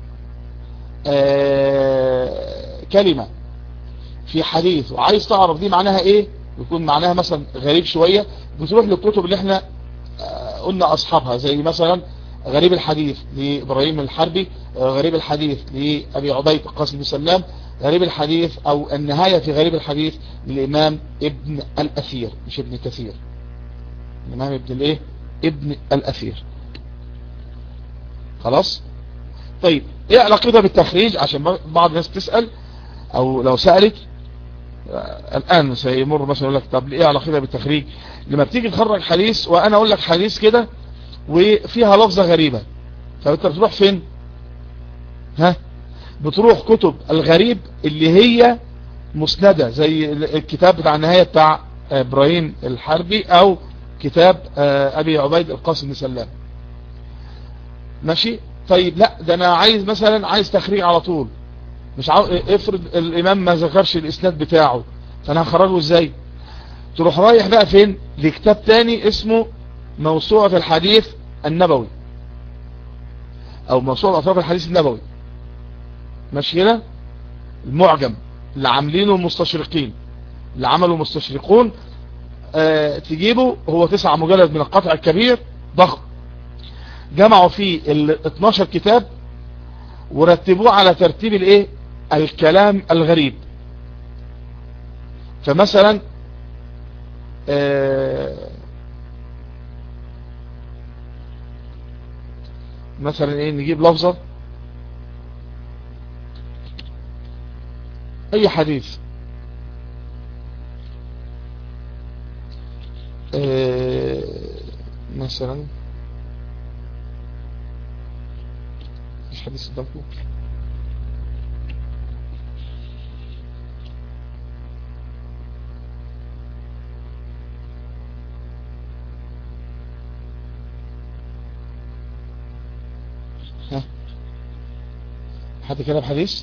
آه كلمة في حديث وعايز تعرف دي معناها ايه، يكون معناها مثلا غريب شوية، بتروح للكتب اللي احنا آه قلنا اصحابها، زي مثلا غريب الحديث لابراهيم الحربي، آه غريب الحديث لابي عبيد قاسم بن سلام، غريب الحديث او النهاية في غريب الحديث للامام ابن الاثير، مش ابن كثير، الامام ابن الايه؟ ابن الاثير. خلاص. طيب ايه علاقتها بالتخريج؟ عشان بعض الناس تسأل، او لو سألت الان سيمر مثلا يقول لك طب ايه علاقتها بالتخريج؟ لما بتيجي تخرج حديث وانا اقول لك حديث كده وفيها لفظة غريبة، فانت بتروح فين؟ ها؟ بتروح كتب الغريب اللي هي مسندة، زي الكتاب بتاع النهاية بتاع ابراهيم الحربي، او كتاب ابي عبيد القاسم بن سلام، ماشي. طيب لا ده انا عايز مثلا عايز تخريج على طول، مش عاو... افرض الامام ما ذكرش الاسناد بتاعه، فانا هخرجه ازاي؟ تروح رايح بقى فين؟ لكتاب تاني اسمه موسوعة الحديث النبوي، او موسوعة اطراف الحديث النبوي، ماشي كده؟ المعجم اللي عاملينه المستشرقين، اللي عملوا المستشرقون، آه تجيبه، هو تسعة مجلد من القطع الكبير ضخم، جمعوا فيه ال اتناشر كتاب ورتبوه على ترتيب الايه؟ الكلام الغريب. فمثلا آه مثلا ايه، نجيب لفظة اي حديث آه مثلا مش حديث قدامكم، ها حد كده بحديث؟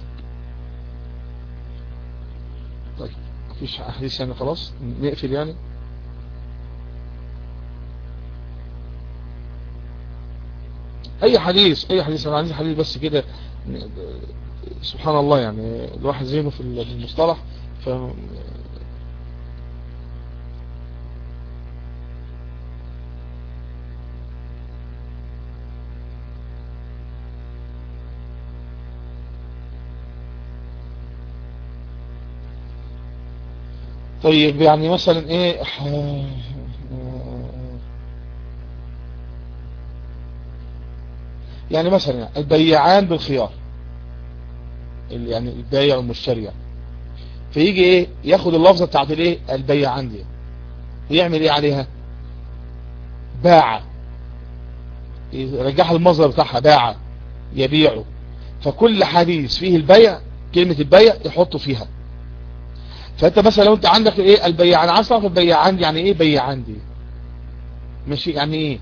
طيب مفيش حديث يعني، خلاص نقفل يعني. اي حديث اي حديث، انا عايز حديث بس كده. سبحان الله يعني الواحد زينه في المصطلح. ف طيب يعني مثلا ايه، يعني مثلا البيعان بالخيار، يعني البايع والمشتري يعني. فيجي ايه ياخد اللفظة بتاعت الايه البيعان دي، ويعمل ايه عليها؟ باع، يرجعها المصدر بتاعها، باع يبيعه. فكل حديث فيه البيع، كلمة البيع يحطه فيها. فانت مثلا لو انت عندك ايه البيعان، عايز تعرف البيعان يعني ايه بيعان دي، ماشي؟ يعني ايه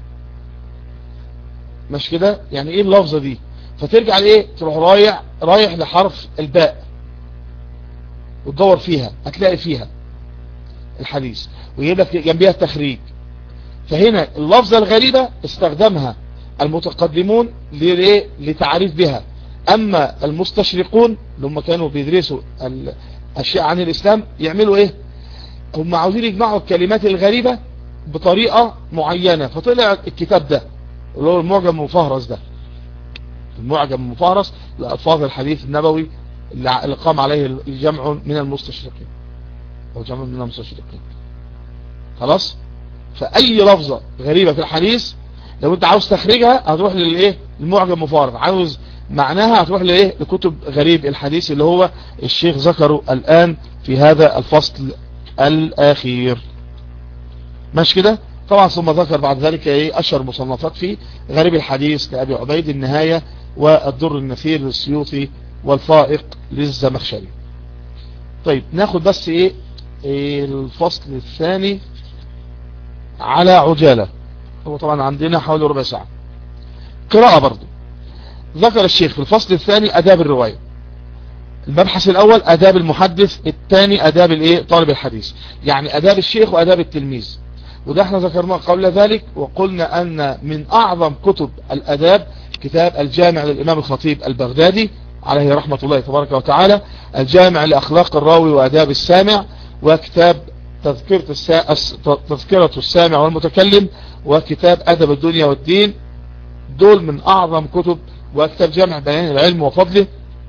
مش كده؟ يعني ايه اللفظة دي؟ فترجع لايه، تروح رايح رايح لحرف الباء وتدور فيها، هتلاقي فيها الحديث ويجيب لك جنبيها التخريج. فهنا اللفظة الغريبة استخدمها المتقدمون لإيه؟ لتعريف بها. اما المستشرقون اللي هم كانوا بيدرسوا الاشياء عن الاسلام يعملوا ايه؟ هم عاوزين يجمعوا الكلمات الغريبة بطريقة معينة، فطلع الكتاب ده اللي هو المعجم المفهرس ده، المعجم المفهرس لألفاظ الحديث النبوي اللي قام عليه الجمع من المستشرقين او جمع من المستشرقين. خلاص؟ فأي لفظة غريبة في الحديث لو انت عاوز تخرجها هتروح للايه المعجم المفهرس، عاوز معناها هتروح لايه لكتب غريب الحديث اللي هو الشيخ ذكره الآن في هذا الفصل الأخير. ماشي كده؟ طبعا ثم ذكر بعد ذلك ايه اشهر مصنفات فيه: غريب الحديث لأبي عبيد، النهاية، والدر النثير للسيوطي، والفائق للزمخشري. طيب ناخد بس ايه, إيه الفصل الثاني على عجالة، هو طبعا عندنا حوالي ربع ساعة قراءة برضو. ذكر الشيخ في الفصل الثاني اداب الرواية. المبحث الاول اداب المحدث، الثاني اداب الايه طالب الحديث، يعني اداب الشيخ واداب التلميذ. وده احنا ذكرناه قبل ذلك، وقلنا ان من اعظم كتب الاداب كتاب الجامع للامام الخطيب البغدادي عليه رحمة الله تبارك وتعالى، الجامع لاخلاق الراوي واداب السامع، وكتاب تذكرة, السا... تذكرة السامع والمتكلم، وكتاب ادب الدنيا والدين. دول من اعظم كتب، وكتاب جامع بيان العلم وفضله.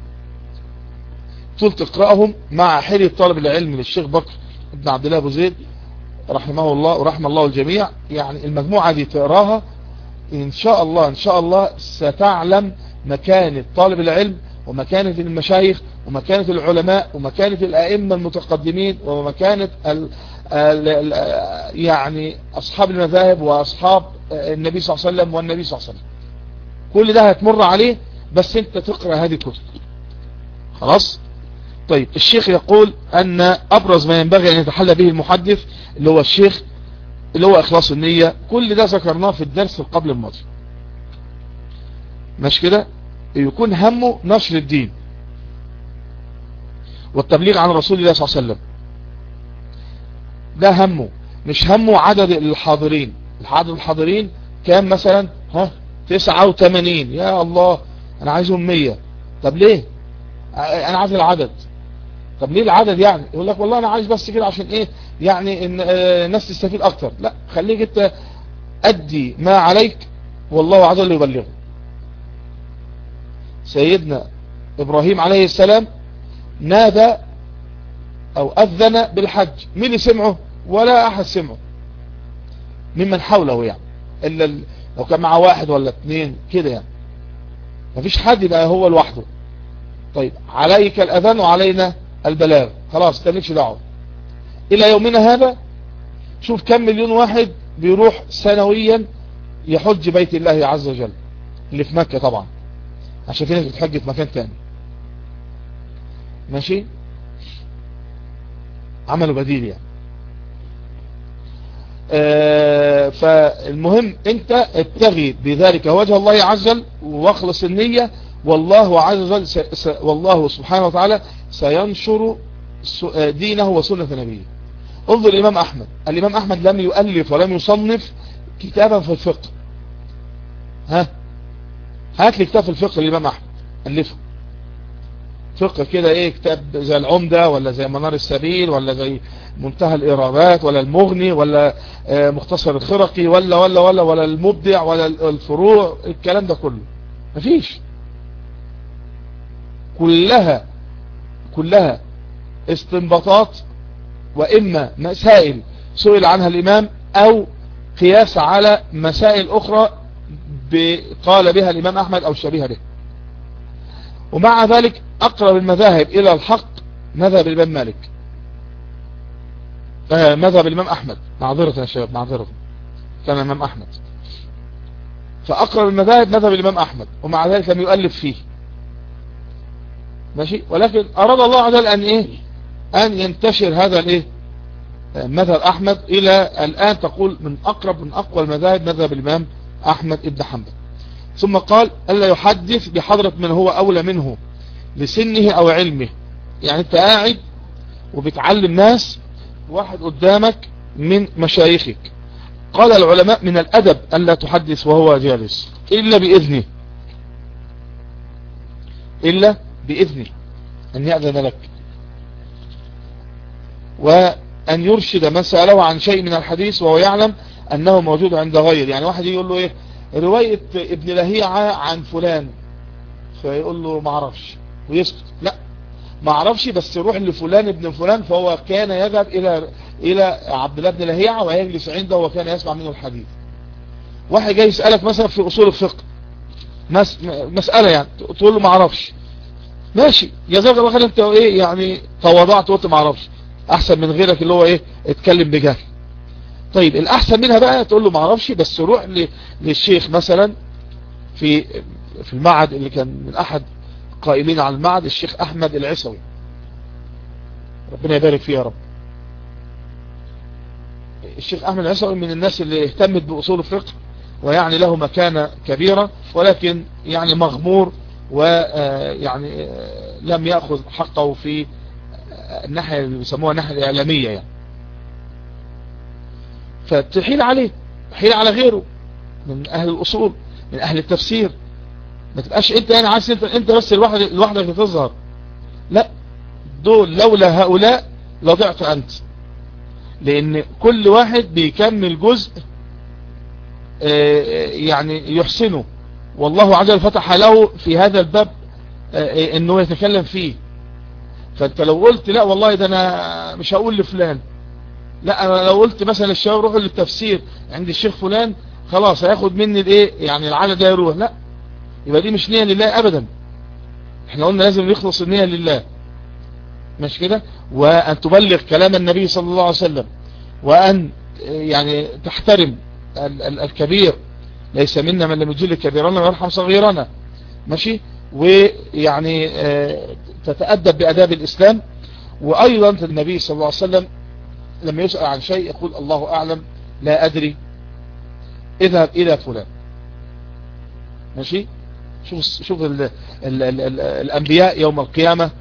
طول تقرأهم مع حلية طالب العلم للشيخ بكر ابن عبد الله ابو زيد رحمه الله ورحمه الله الجميع. يعني المجموعة دي تقراها ان شاء الله ان شاء الله ستعلم مكانة طالب العلم، ومكانة المشايخ، ومكانة العلماء، ومكانة الائمة المتقدمين، ومكانة ال ال يعني اصحاب المذاهب واصحاب النبي صلى الله عليه وسلم والنبي صلى الله عليه وسلم. كل ده هتمر عليه بس انت تقرأ هذه الكتب. خلاص؟ طيب الشيخ يقول ان ابرز ما ينبغي ان يتحلى به المحدث اللي هو الشيخ اللي هو اخلاص النية. كل ده ذكرناه في الدرس القبل الماضي. مش كده؟ يكون همه نشر الدين والتبليغ عن رسول الله صلى الله عليه وسلم، ده همه، مش همه عدد الحاضرين. عدد الحاضرين كام مثلا؟ ها تسعة وثمانين، يا الله انا عايزهم مية. طب ليه؟ انا عايز العدد. طب ليه العدد يعني؟ يقول لك والله انا عايز بس كده عشان ايه يعني ان الناس تستفيد اكتر. لا، خليك انت ادي ما عليك والله عز وجل يبلغه. سيدنا ابراهيم عليه السلام نادى او اذن بالحج، مين اللي سمعه؟ ولا أحد سمعه ممن حوله يعني، إلا لو كان معه واحد ولا اثنين كده يعني، مفيش حد يبقى هو لوحده. طيب عليك الأذان وعلينا البلاغ، خلاص تلكش دعوه. إلى يومنا هذا شوف كم مليون واحد بيروح سنويا يحج بيت الله عز وجل اللي في مكة، طبعا عشان في ناس بتحج في مكان تاني. ماشي، عملوا بديل يعني. آه فالمهم انت ابتغي بذلك وجه الله عز وجل واخلص النية، والله عز وجل س... س... والله سبحانه وتعالى سينشر دينه وسنة نبيه. انظر الإمام أحمد، الإمام أحمد لم يؤلف ولم يصنف كتابا في الفقه. ها هات لي كتاب في الفقه الإمام أحمد ألفه، فقه كده ايه، كتاب زي العمدة ولا زي منار السبيل ولا زي منتهى الإرادات ولا المغني ولا مختصر الخرقي ولا ولا ولا ولا المبدع ولا الفروع، الكلام ده كله مفيش. كلها كلها استنباطات، وإما مسائل سئل عنها الإمام أو قياس على مسائل أخرى قال بها الإمام أحمد أو شبيه به. ومع ذلك أقرب المذاهب إلى الحق مذهب الإمام مالك، آه مذهب الإمام أحمد، معذرة يا شباب معذرة، كان الإمام أحمد. فأقرب المذاهب مذهب الإمام أحمد، ومع ذلك لم يؤلف فيه. ماشي، ولكن أراد الله عز وجل أن إيه، أن ينتشر هذا الإيه مذهب أحمد إلى الآن، تقول من أقرب من أقوى المذاهب مذهب الإمام أحمد ابن حنبل. ثم قال ألا يحدث بحضرة من هو أولى منه لسنه أو علمه. يعني أنت قاعد وبتعلم ناس، واحد قدامك من مشايخك، قال العلماء من الأدب ألا تحدث وهو جالس إلا بإذنه، إلا بإذنه أن يأذن لك، وأن يرشد من سأله عن شيء من الحديث وهو يعلم أنه موجود عند غير. يعني واحد يقول له إيه رواية ابن لهيعة عن فلان، فيقول له ما اعرفش ويسكت، لا ما اعرفش بس روح لفلان ابن فلان فهو كان يذهب الى الى عبد الله بن لهيعة ويجلس عنده وكان يسمع منه الحديث. واحد جاي يسألك مثلا في اصول الفقه مس... مسألة يعني، تقول له ما اعرفش، ماشي جزاك الله خير، انت ايه يعني تواضعت وقلت ما اعرفش، احسن من غيرك اللي هو ايه اتكلم بجهل. طيب الاحسن منها بقى تقول له ما اعرفش بس روح ل... للشيخ مثلا في في المعهد اللي كان من احد قائمين على المعهد، الشيخ احمد العسوي ربنا يبارك فيه يا رب. الشيخ احمد العسوي من الناس اللي اهتمت باصول الفقه، ويعني له مكانة كبيرة، ولكن يعني مغمور ويعني لم يأخذ حقه في الناحية اللي بيسموها الناحية الإعلامية يعني، فتحيل عليه، تحيل على غيره من أهل الأصول من أهل التفسير. ما تبقاش انت يعني عايز انت, انت بس الواحد لوحدك اللي تظهر، لا دول لولا هؤلاء لضعت انت، لان كل واحد بيكمل جزء يعني يحسنه، والله عز وجل فتح له في هذا الباب انه يتكلم فيه. فانت لو قلت لا والله ده انا مش هقول لفلان، لا انا لو قلت مثلا الشباب روحوا للتفسير عند الشيخ فلان خلاص هياخد مني الايه يعني العدد ده يروح، لا يبقى دي مش نية لله ابدا. احنا قلنا لازم نخلص النية لله، مش كده؟ وان تبلغ كلام النبي صلى الله عليه وسلم، وان يعني تحترم ال ال الكبير، ليس منا من لم يجل كبيرنا ويرحم صغيرنا، ماشي؟ ويعني اه تتأدب بأداب الإسلام. وأيضا النبي صلى الله عليه وسلم لما يسأل عن شيء يقول الله أعلم لا أدري اذهب إلى فلان، ماشي؟ شوف شوف ال ال ال ال الأنبياء يوم القيامة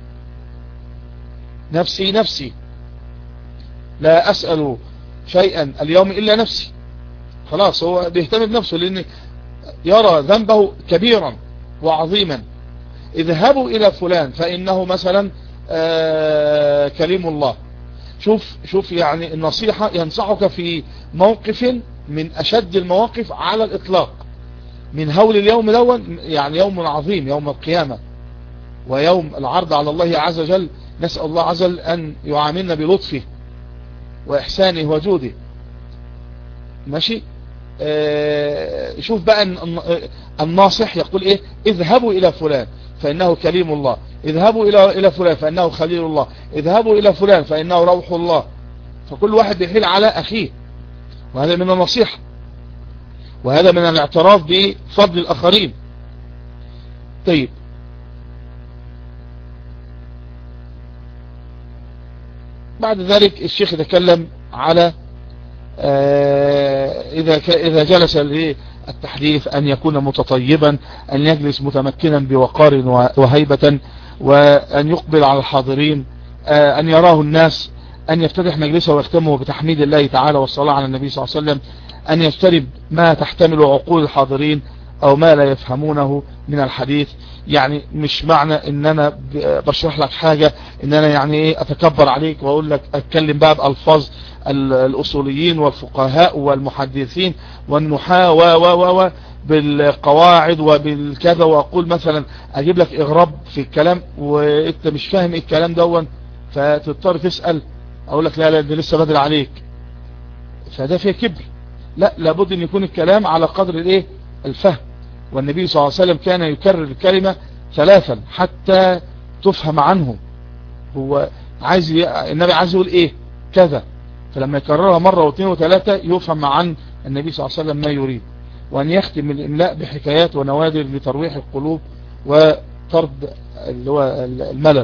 نفسي نفسي لا أسأل شيئا اليوم إلا نفسي، خلاص هو بيهتم بنفسه لأن يرى ذنبه كبيرا وعظيما. اذهبوا إلى فلان فإنه مثلا كريم الله. شوف شوف يعني النصيحة، ينصحك في موقف من أشد المواقف على الإطلاق، من هول اليوم الأول، يعني يوم عظيم يوم القيامة ويوم العرض على الله عز وجل. نسأل الله عز وجل أن يعاملنا بلطفه وإحسانه وجوده. ماشي. آه شوف بقى الناصح يقول ايه؟ اذهبوا الى فلان فانه كليم الله، اذهبوا الى الى فلان فانه خليل الله، اذهبوا الى فلان فانه روح الله. فكل واحد بيحيل على اخيه، وهذا من النصيحة، وهذا من الاعتراف بفضل الاخرين. طيب، بعد ذلك الشيخ يتكلم على إذا إذا جلس للتحديث أن يكون متطيبا، أن يجلس متمكنا بوقار وهيبة، وأن يقبل على الحاضرين، أن يراه الناس، أن يفتتح مجلسه ويختمه بتحميد الله تعالى والصلاة على النبي صلى الله عليه وسلم، أن يجتنب ما تحتمل عقول الحاضرين أو ما لا يفهمونه من الحديث. يعني مش معنى ان انا بشرح لك حاجة ان انا يعني ايه اتكبر عليك واقول لك اتكلم بقى بألفاظ الاصوليين والفقهاء والمحدثين والنحاة و و و بالقواعد وبالكذا، واقول مثلا اجيب لك اغراب في الكلام وانت مش فاهم ايه الكلام دون، فتضطر تسأل، اقول لك لا لا ده لسه بدري عليك، فده فيه كبر. لا، لابد ان يكون الكلام على قدر الايه الفهم. والنبي صلى الله عليه وسلم كان يكرر الكلمة ثلاثا حتى تفهم عنه، هو عايز ي... النبي عايز يقول ايه كذا، فلما يكررها مرة واثنين وثلاثة يفهم عن النبي صلى الله عليه وسلم ما يريد. وأن يختم الإملاء بحكايات ونوادر لترويح القلوب وطرد اللي هو الملل.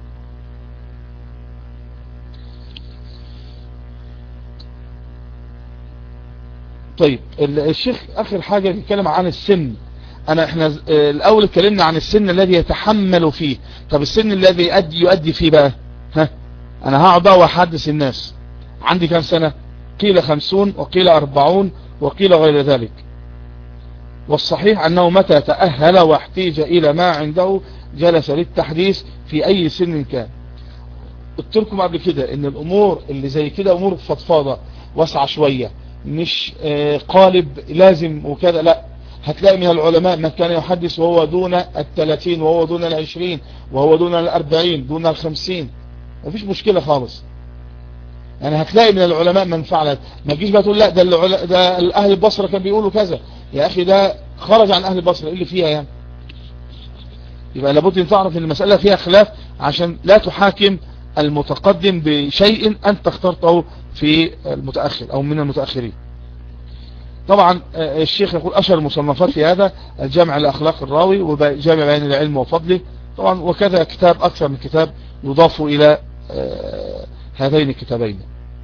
طيب، الشيخ آخر حاجة يتكلم عن السن. أنا إحنا الأول اتكلمنا عن السن الذي يتحمل فيه. طب السن الذي يؤدي يؤدي فيه بقى، ها أنا هقعد بقى وأحدث الناس. عندي كم سنة؟ قيل خمسون وقيل أربعون وقيل غير ذلك. والصحيح أنه متى تأهل واحتيج إلى ما عنده جلس للتحديث في أي سن كان. قلت لكم قبل كده إن الأمور اللي زي كده أمور فضفاضة واسعة شوية، مش قالب لازم وكذا. لا، هتلاقي من العلماء من كان يحدث وهو دون الثلاثين وهو دون العشرين وهو دون الأربعين دون الخمسين، مفيش مشكلة خالص. يعني هتلاقي من العلماء من فعلت. ما تجيش بقى تقول لا ده, ده الأهل البصرة كان بيقولوا كذا، يا أخي ده خرج عن أهل البصرة، إيه اللي فيها يعني؟ يبقى لابد أن تعرف أن المسألة فيها خلاف عشان لا تحاكم المتقدم بشيء أنت اخترته في المتأخر أو من المتأخرين. طبعا الشيخ يقول أشهر المصنفات في هذا الجامع لأخلاق الراوي وجامع بيان العلم وفضله، طبعا وكذا كتاب أكثر من كتاب يضاف إلى هذين الكتابين: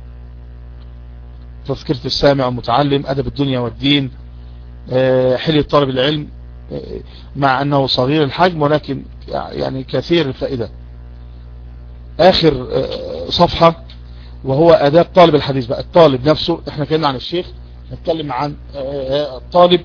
تذكرة السامع والمتعلم، أدب الدنيا والدين، حلية طالب العلم، مع أنه صغير الحجم ولكن يعني كثير الفائدة. آخر صفحة وهو آداب طالب الحديث. بقى الطالب نفسه، احنا كنا عن الشيخ نتكلم عن الطالب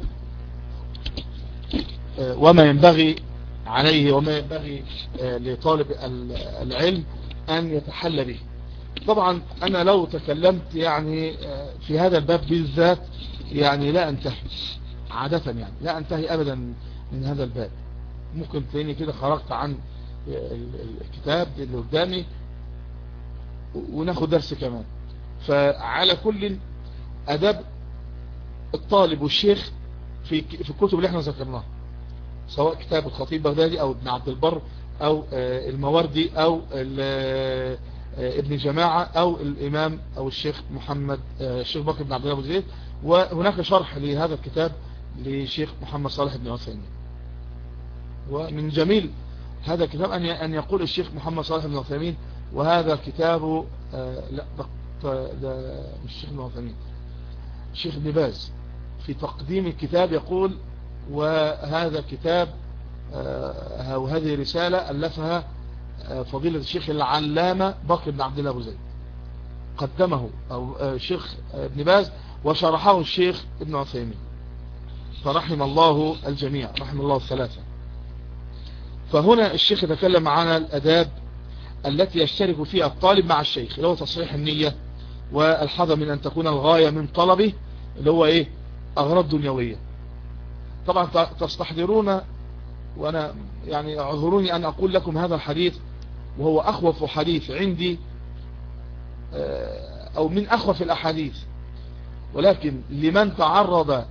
وما ينبغي عليه وما ينبغي لطالب العلم أن يتحلى به. طبعا أنا لو تكلمت يعني في هذا الباب بالذات يعني لا أنتهي عادة، يعني لا أنتهي أبدا من هذا الباب. ممكن تلاقيني كده خرجت عن الكتاب اللي قدامي وناخد درس كمان. فعلى كل أداب الطالب والشيخ في في الكتب اللي احنا ذكرناها، سواء كتاب الخطيب بغدادي أو ابن عبد البر أو المواردي أو ابن جماعة أو الإمام أو الشيخ محمد الشيخ بكر بن عبد الله أبو زيد. وهناك شرح لهذا الكتاب لشيخ محمد صالح بن عثيمين. ومن جميل هذا الكتاب أن أن يقول الشيخ محمد صالح بن عثيمين وهذا كتابه آه لا ده مش الشيخ بن عثيمين، الشيخ ابن باز في تقديم الكتاب يقول وهذا كتاب آه وهذه رسالة ألفها آه فضيلة الشيخ العلامة بكر بن عبد الله أبو زيد، قدمه أو آه الشيخ ابن باز وشرحه الشيخ ابن عثيمين، فرحم الله الجميع، رحم الله الثلاثة. فهنا الشيخ يتكلم عن الأداب التي يشترك فيها الطالب مع الشيخ، اللي هو تصحيح النية والحذر من أن تكون الغاية من طلبه اللي هو إيه أغراض دنيوية. طبعا تستحضرون وأنا يعني اعذروني أن أقول لكم هذا الحديث وهو أخوف حديث عندي أو من أخوف الأحاديث، ولكن لمن تعرض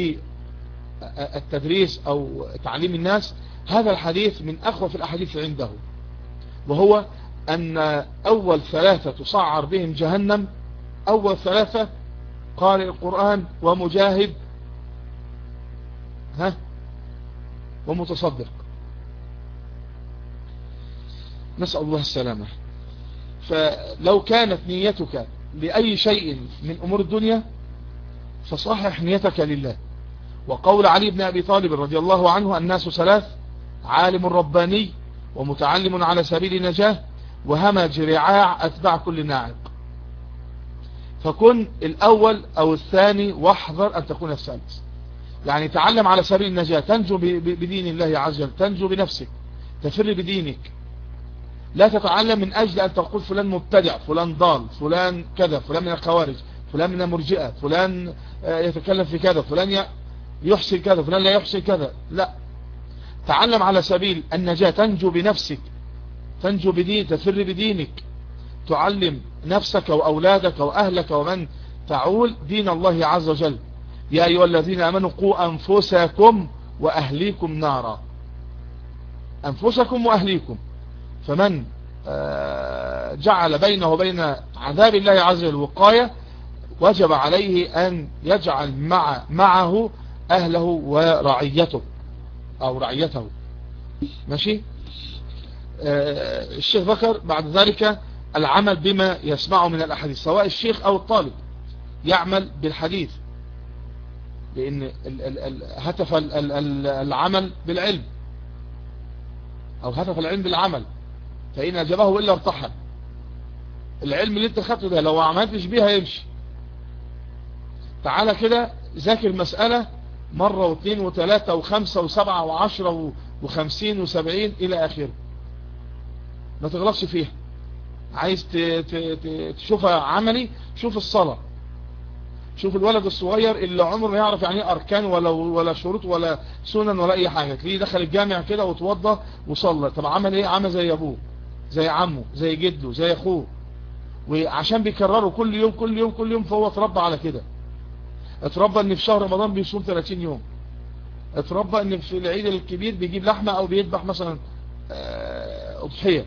للتدريس أو تعليم الناس هذا الحديث من أخوف الأحاديث عنده، وهو أن أول ثلاثة تصعر بهم جهنم، أول ثلاثة قارئ القرآن ومجاهد ها ومتصدق. نسأل الله السلامة. فلو كانت نيتك لأي شيء من أمور الدنيا فصحح نيتك لله. وقول علي بن أبي طالب رضي الله عنه: الناس ثلاث: عالم رباني، ومتعلم على سبيل نجاه، وهمج رعاع أتباع كل ناعق. فكن الأول أو الثاني، واحذر أن تكون الثالث. يعني تعلم على سبيل النجاة، تنجو بدين الله عز وجل، تنجو بنفسك، تفر بدينك. لا تتعلم من أجل أن تقول فلان مبتدع، فلان ضال، فلان كذا، فلان من الخوارج، فلان من المرجئة، فلان يتكلم في كذا، فلان يحسن كذا، فلان لا يحسن كذا. لا، تعلم على سبيل النجاة، تنجو بنفسك، تنجو بدين، تفر بدينك، تعلم نفسك وأولادك وأهلك ومن تعول دين الله عز وجل. يا أيها الذين آمنوا قوا أنفسكم وأهليكم نارا. أنفسكم وأهليكم. فمن جعل بينه وبين عذاب الله عز وجل وقاية وجب عليه أن يجعل مع معه أهله ورعيته أو رعيته. ماشي. الشيخ ذكر بعد ذلك العمل بما يسمعه من الأحاديث، سواء الشيخ أو الطالب يعمل بالحديث، لأن هتف العمل بالعلم أو هتف العلم بالعمل، فإن أجابه إلا ارتحل. العلم اللي انت خدته ده لو عملتش بيها يمشي. تعالى كده ذاكر مسألة مرة واثنين وثلاثة وخمسة وسبعة وعشرة وخمسين وسبعين إلى آخره، ما تغلطش فيها. عايز تشوفها عملي، شوف الصلاة، شوف الولد الصغير اللي عمره ما يعرف يعني أركان ولا ولا شروط ولا سنن ولا أي حاجة، تلاقيه دخل الجامع كده وتوضى وصلى. طب عمل إيه؟ عمل زي أبوه، زي عمه، زي جده، زي أخوه، وعشان بيكرروا كل يوم كل يوم كل يوم، فهو اتربى على كده. اتربى ان في شهر رمضان بيصوم ثلاثين يوم، اتربى ان في العيد الكبير بيجيب لحمة او بيذبح مثلا اضحية.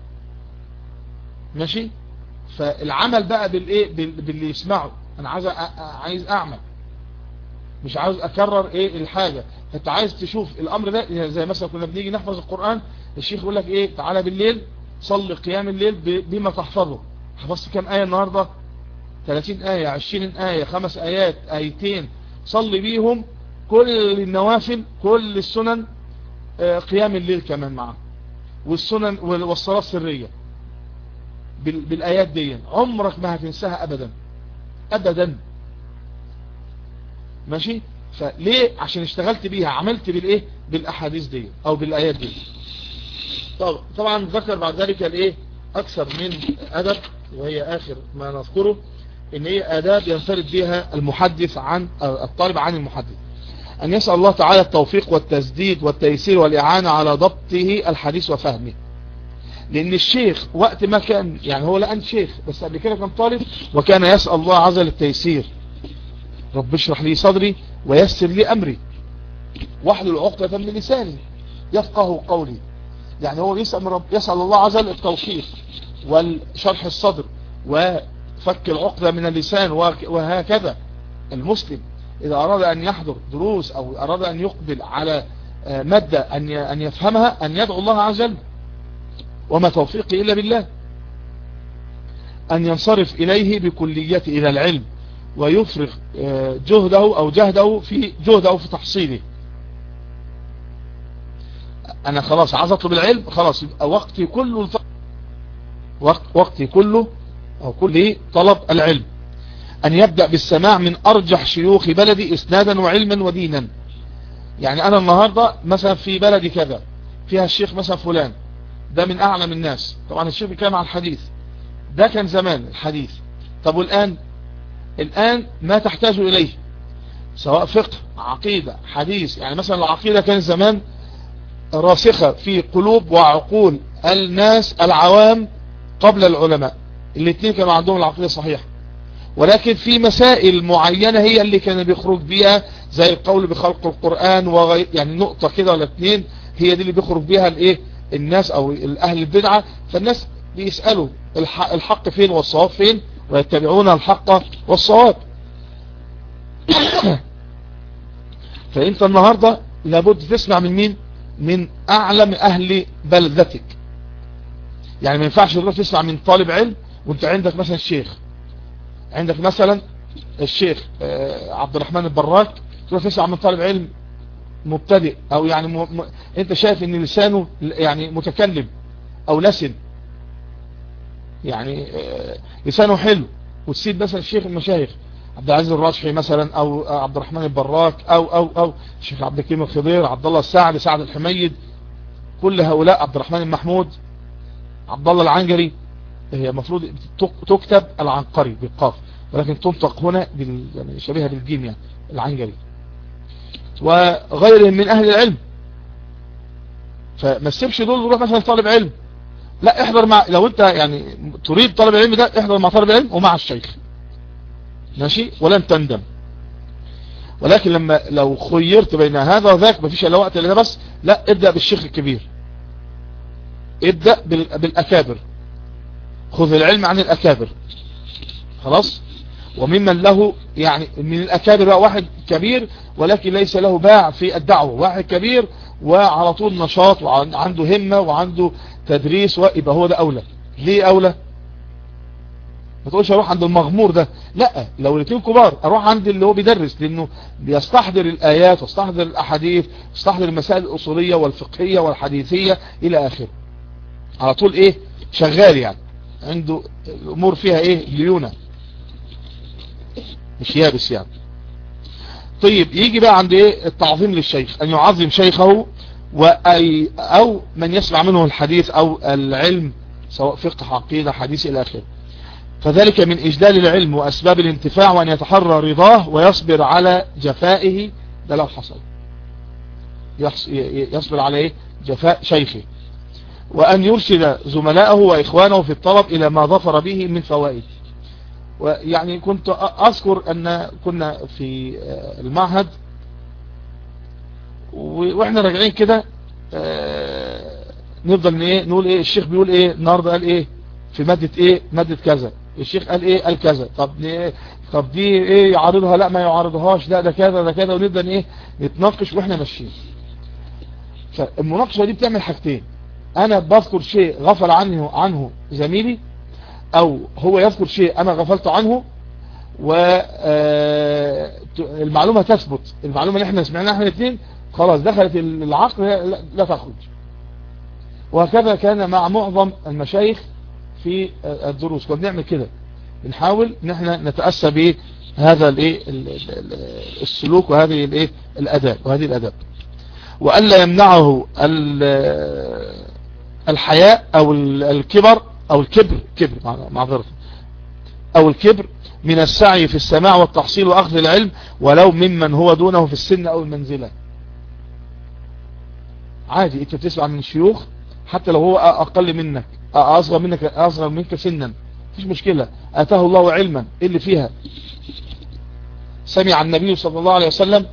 ماشي. فالعمل بقى بالايه باللي يسمعه. انا عايز عايز اعمل، مش عاوز اكرر ايه الحاجة. فانت عايز تشوف الامر ده، زي مثلا كنا بنيجي نحفظ القرآن، الشيخ يقول لك ايه، تعالى بالليل صلي قيام الليل بما تحفظه. حفظت كام آية النهاردة؟ ثلاثين آية، عشرين آية، خمس آيات، آيتين، صلي بيهم كل النوافل، كل السنن، قيام الليل كمان معه، والسنن والصلاة السرية بالآيات دي. عمرك ما هتنساها أبدا أبدا. ماشي. فليه؟ عشان اشتغلت بيها، عملت بالإيه؟ بالأحاديث دي أو بالآيات دي. طب طبعا ذكر بعد ذلك الإيه؟ أكثر من أدب، وهي آخر ما نذكره، إن هي آداب ينفرد بها المحدث عن الطالب عن المحدث. أن يسأل الله تعالى التوفيق والتسديد والتيسير والإعانة على ضبطه الحديث وفهمه. لأن الشيخ وقت ما كان، يعني هو الآن شيخ بس قبل كده كان طالب، وكان يسأل الله عز وجل التيسير. رب اشرح لي صدري ويسر لي أمري واحلل عقدة من لساني يفقه قولي. يعني هو يسأل, رب يسأل الله عز وجل التوفيق والشرح الصدر وفك العقدة من اللسان. وهكذا المسلم إذا أراد أن يحضر دروس أو أراد أن يقبل على مادة أن يفهمها، أن يدعو الله عز وجل، وما توفيقي إلا بالله. أن ينصرف إليه بكليته إلى العلم، ويفرغ جهده أو جهده في جهده في تحصيله. أنا خلاص عايز أطلب العلم، خلاص يبقى وقتي كله وقت وقتي كله أو كله طلب العلم. أن يبدأ بالسماع من أرجح شيوخ بلدي إسنادا وعلما ودينا. يعني أنا النهاردة مثلا في بلدي كذا فيها الشيخ مثلا فلان، ده من أعلم الناس. طبعا الشيخ بيتكلم عن الحديث، ده كان زمان الحديث. طب والآن؟ الآن ما تحتاج إليه سواء فقه، عقيدة، حديث. يعني مثلا العقيدة كان زمان راسخة في قلوب وعقول الناس العوام قبل العلماء، الاثنين كانوا عندهم العقيدة صحيحة. ولكن في مسائل معينة هي اللي كان بيخرج بيها، زي القول بخلق القرآن وغير، يعني نقطة كده ولا اتنين هي دي اللي بيخرج بيها الايه الناس او اهل البدعة. فالناس بيسألوا الحق, الحق فين والصواب فين، ويتبعون الحق والصواب. فانت النهاردة لابد تسمع من مين؟ من اعلم اهل بلدتك. يعني ما ينفعش تروح تسمع من طالب علم وانت عندك مثلا الشيخ، عندك مثلا الشيخ عبد الرحمن البراك، تروح تسمع من طالب علم مبتدئ، او يعني م... م... انت شايف ان لسانه يعني متكلم او لسن، يعني لسانه حلو، وتسيب مثلا الشيخ المشايخ عبد العزيز الراشحي مثلا، او عبد الرحمن البراك، او او او الشيخ عبد الكريم الخضير، عبد الله السعد، سعد الحميد، كل هؤلاء، عبد الرحمن المحمود، عبد الله العنجري. هي المفروض تكتب العنقري بالقاف، ولكن تنطق هنا بال... يعني شبيهه بالجيم، يعني العنجري وغيرهم من اهل العلم. فما تسيبش دول وروح مثلا طالب علم، لا احضر مع، لو انت يعني تريد طالب العلم ده احضر مع طالب العلم ومع الشيخ، ماشي، ولن تندم. ولكن لما لو خيرت بين هذا وذاك مفيش الا وقت الا بس، لا ابدأ بالشيخ الكبير، ابدأ بالاكابر، خذ العلم عن الاكابر خلاص. وممن له يعني من الاكابر واحد كبير ولكن ليس له باع في الدعوة، واحد كبير وعلى طول نشاط وعنده همة وعنده تدريس، ويبقى هو ده اولى. ليه اولى؟ ما تقولش اروح عند المغمور ده، لا، لو الاثنين كبار اروح عند اللي هو بيدرس، لانه بيستحضر الايات ويستحضر الاحاديث، يستحضر المسائل الاصولية والفقهية والحديثية الى اخره، على طول ايه شغال، يعني عنده الامور فيها ايه ليونة، مش يابس يعني. طيب يجي بقى عند ايه التعظيم للشيخ، ان يعظم شيخه وأي او من يسمع منه الحديث او العلم، سواء فقه عقيدة حديث الى اخره. فذلك من اجلال العلم واسباب الانتفاع، وان يتحرى رضاه ويصبر على جفائه، ده لو حصل يصبر على ايه جفاء شيخه، وان يرشد زملائه واخوانه في الطلب الى ما ظفر به من فوائد. ويعني كنت اذكر ان كنا في المعهد واحنا راجعين كده نفضل ايه نقول ايه الشيخ بيقول ايه النهارده، قال ايه في مادة ايه مادة كذا، الشيخ قال ايه قال كذا، طب ايه طب دي ايه يعارضها، لا ما يعارضهاش، لا ده كذا ده كذا، ونبدا ايه نتناقش واحنا ماشيين. فالمناقشه دي بتعمل حاجتين، انا بذكر شيء غفل عنه عنه زميلي، او هو يذكر شيء انا غفلت عنه، والمعلومة تثبت، المعلومة اللي احنا سمعناها احنا الاثنين خلاص دخلت العقل لا تخرج. وهكذا كان مع معظم المشايخ في الدروس، كنا بنعمل كده، بنحاول ان احنا نتأسى بهذا الايه السلوك وهذه الايه الاداب وهذه الاداب، والا يمنعه الحياء او الكبر او الكبر كبر معذرة او الكبر من السعي في السماع والتحصيل واخذ العلم، ولو ممن هو دونه في السن او المنزلة. عادي انت بتسمع من الشيوخ حتى لو هو اقل منك، اصغر منك اصغر منك سنا، مفيش مشكلة، اتاه الله علما، ايه اللي فيها؟ سمع النبي صلى الله عليه وسلم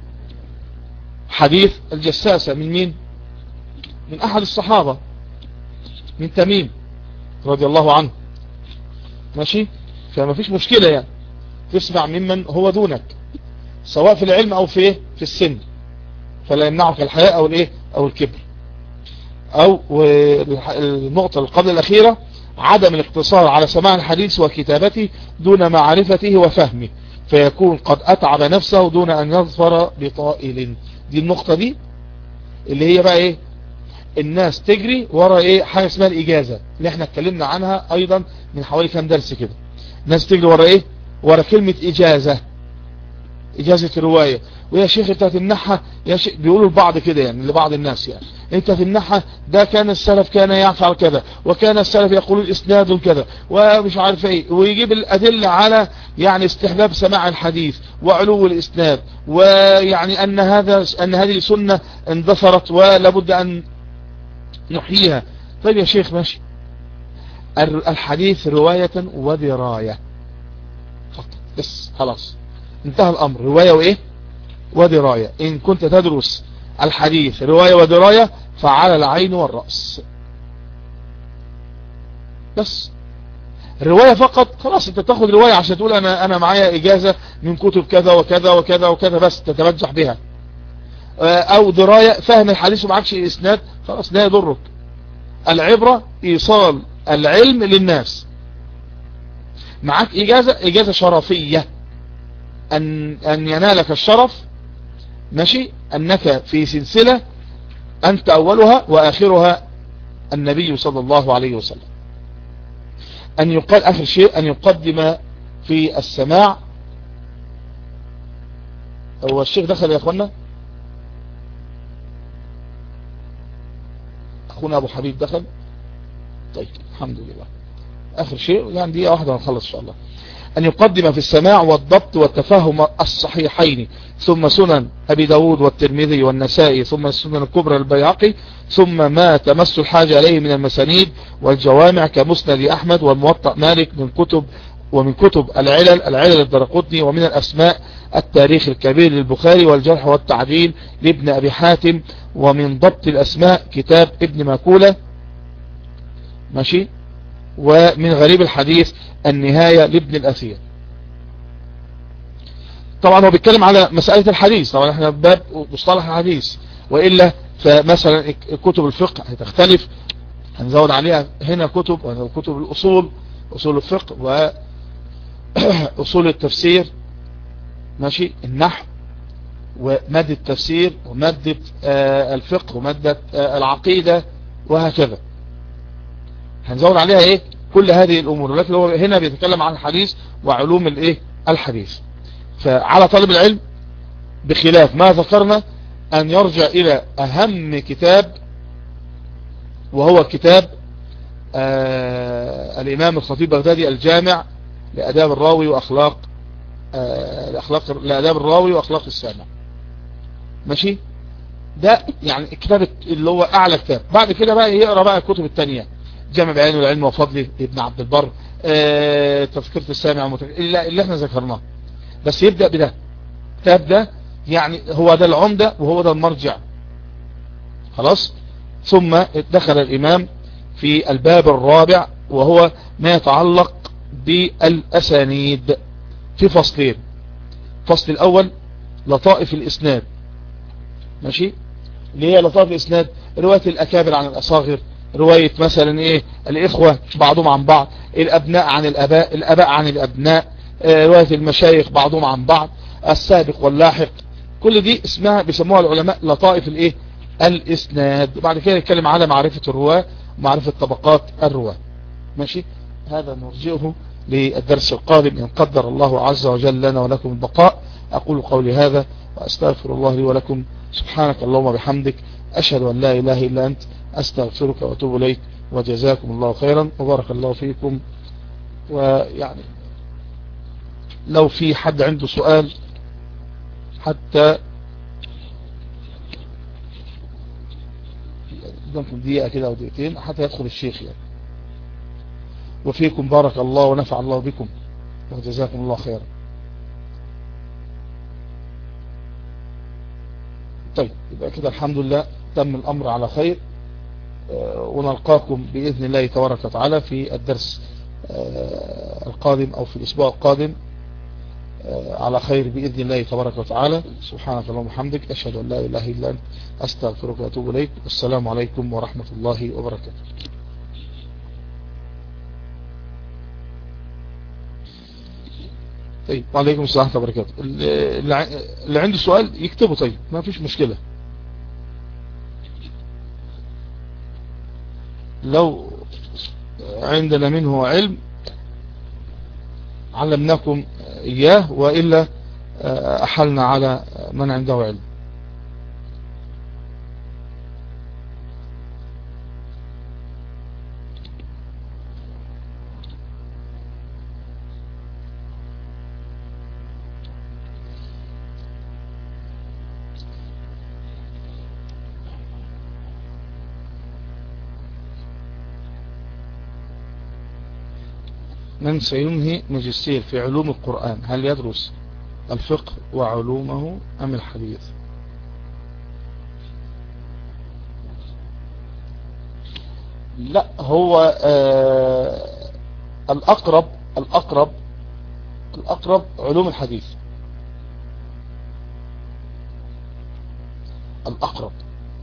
حديث الجساسة من مين؟ من احد الصحابة، من تميم رضي الله عنه، ماشي، فما فيش مشكلة يعني تسمع ممن هو دونك سواء في العلم او في في السن، فلا يمنعك الحياء او الايه او الكبر. او النقطة القبل الاخيرة عدم الاقتصار على سماع الحديث وكتابته دون معرفته وفهمه، فيكون قد اتعب نفسه دون ان يظفر بطائل. دي النقطة دي اللي هي بقى ايه الناس تجري ورا ايه حاجة اسمها الاجازة اللي احنا اتكلمنا عنها ايضا من حوالي كام درس كده. الناس تجري ورا ايه ورا كلمة اجازة، اجازة الرواية، ويا شيخ انت هتمنحها يا شيخ، بيقولوا لبعض كده يعني لبعض الناس، يعني انت تمنحها، ده كان السلف كان يفعل كذا، وكان السلف يقول الاسناد كذا ومش عارف ايه، ويجيب الادلة على يعني استحباب سماع الحديث وعلو الاسناد، ويعني ان هذا ان هذه سنة اندثرت ولابد ان نحييها. طيب يا شيخ ماشي، الحديث رواية ودراية بس خلاص انتهى الامر، رواية وايه ودراية. ان كنت تدرس الحديث رواية ودراية فعلى العين والرأس. بس رواية فقط خلاص، انت تاخد رواية عشان تقول انا انا معايا اجازة من كتب كذا وكذا وكذا وكذا بس تتمجح بها، او دراية فهم الحديث ومعكش اسناد، خلاص لا يضرك. العبرة ايصال العلم للناس. معك اجازة، اجازة شرفية، ان ان ينالك الشرف، ماشي، انك في سلسلة انت اولها واخرها النبي صلى الله عليه وسلم. ان يقال اخر شيء ان يقدم في السماع. هو الشيخ دخل يا اخوانا؟ اخونا ابو حبيب دخل؟ طيب الحمد لله. اخر شيء يعني دقيقة واحدة ونخلص ان شاء الله. ان يقدم في السماع والضبط والتفاهم الصحيحين، ثم سنن ابي داود والترمذي والنسائي، ثم السنن الكبرى البيهقي، ثم ما تمس الحاجة اليه من المسانيد والجوامع كمسند احمد والموطأ مالك، من كتب ومن كتب العلل العلل الدرقطني، ومن الاسماء التاريخ الكبير للبخاري، والجرح والتعديل لابن ابي حاتم، ومن ضبط الاسماء كتاب ابن ماكولة، ماشي، ومن غريب الحديث النهاية لابن الأثير. طبعا هو بيتكلم على مسألة الحديث، طبعا احنا باب مصطلح الحديث، وإلا فمثلا كتب الفقه هتختلف، هنزود عليها هنا كتب كتب الأصول، أصول الفقه وأصول التفسير، ماشي، النحو ومادة التفسير ومادة الفقه ومادة العقيدة وهكذا، هنزود عليها ايه كل هذه الامور. ولكن هو هنا بيتكلم عن الحديث وعلوم الايه الحديث. فعلى طالب العلم بخلاف ما ذكرنا ان يرجع الى اهم كتاب، وهو كتاب آه الامام الخطيب البغدادي الجامع لاداب الراوي واخلاق آه الاخلاق لاداب الراوي واخلاق السامع، ماشي. ده يعني الكتاب اللي هو اعلى كتاب. بعد كده بقى يقرا بقى الكتب الثانيه، جامع بيان العلم وفضله ابن عبد البر، اه تذكرة السامع المتك... اللي, اللي احنا ذكرناه، بس يبدأ بده. الكتاب ده يعني هو ده العمدة وهو ده المرجع، خلاص. ثم دخل الامام في الباب الرابع، وهو ما يتعلق بالاسانيد، في فصلين. فصل الاول لطائف الاسناد، ماشي، اللي هي لطائف الاسناد، رواية الاكابر عن الاصاغر، رواية مثلا ايه الاخوة بعضهم عن بعض، الابناء عن الاباء، الاباء عن الابناء، اه رواية المشايخ بعضهم عن بعض، السابق واللاحق، كل دي اسمها بيسموها العلماء لطائف الايه الاسناد. وبعد كده نتكلم على معرفة الرواة ومعرفة طبقات الرواة، ماشي. هذا نرجئه للدرس القادم ان قدر الله عز وجل لنا ولكم البقاء. اقول قولي هذا واستغفر الله لي ولكم. سبحانك اللهم وبحمدك، اشهد ان لا اله الا انت، استغفرك واتوب اليك، وجزاكم الله خيرا وبارك الله فيكم. ويعني لو في حد عنده سؤال حتى قدامكم دقيقة كده او دقيقتين حتى يدخل الشيخ يعني. وفيكم بارك الله ونفع الله بكم وجزاكم الله خيرا. طيب يبقى كده الحمد لله تم الامر على خير، ونلقاكم بإذن الله تبارك وتعالى في الدرس القادم أو في الأسبوع القادم على خير بإذن الله تبارك وتعالى. سبحانك اللهم وبحمدك، أشهد أن لا إله إلا أنت، أستغفرك وأتوب إليك. السلام عليكم ورحمة الله وبركاته. طيب وعليكم السلام ورحمة الله وبركاته. اللي عنده سؤال يكتبه، طيب ما فيش مشكلة. لو عندنا منه علم علمناكم إياه، وإلا أحلنا على من عنده علم. من سينهي ماجستير في علوم القرآن هل يدرس الفقه وعلومه أم الحديث؟ لا، هو آه الأقرب الأقرب الأقرب علوم الحديث، الأقرب.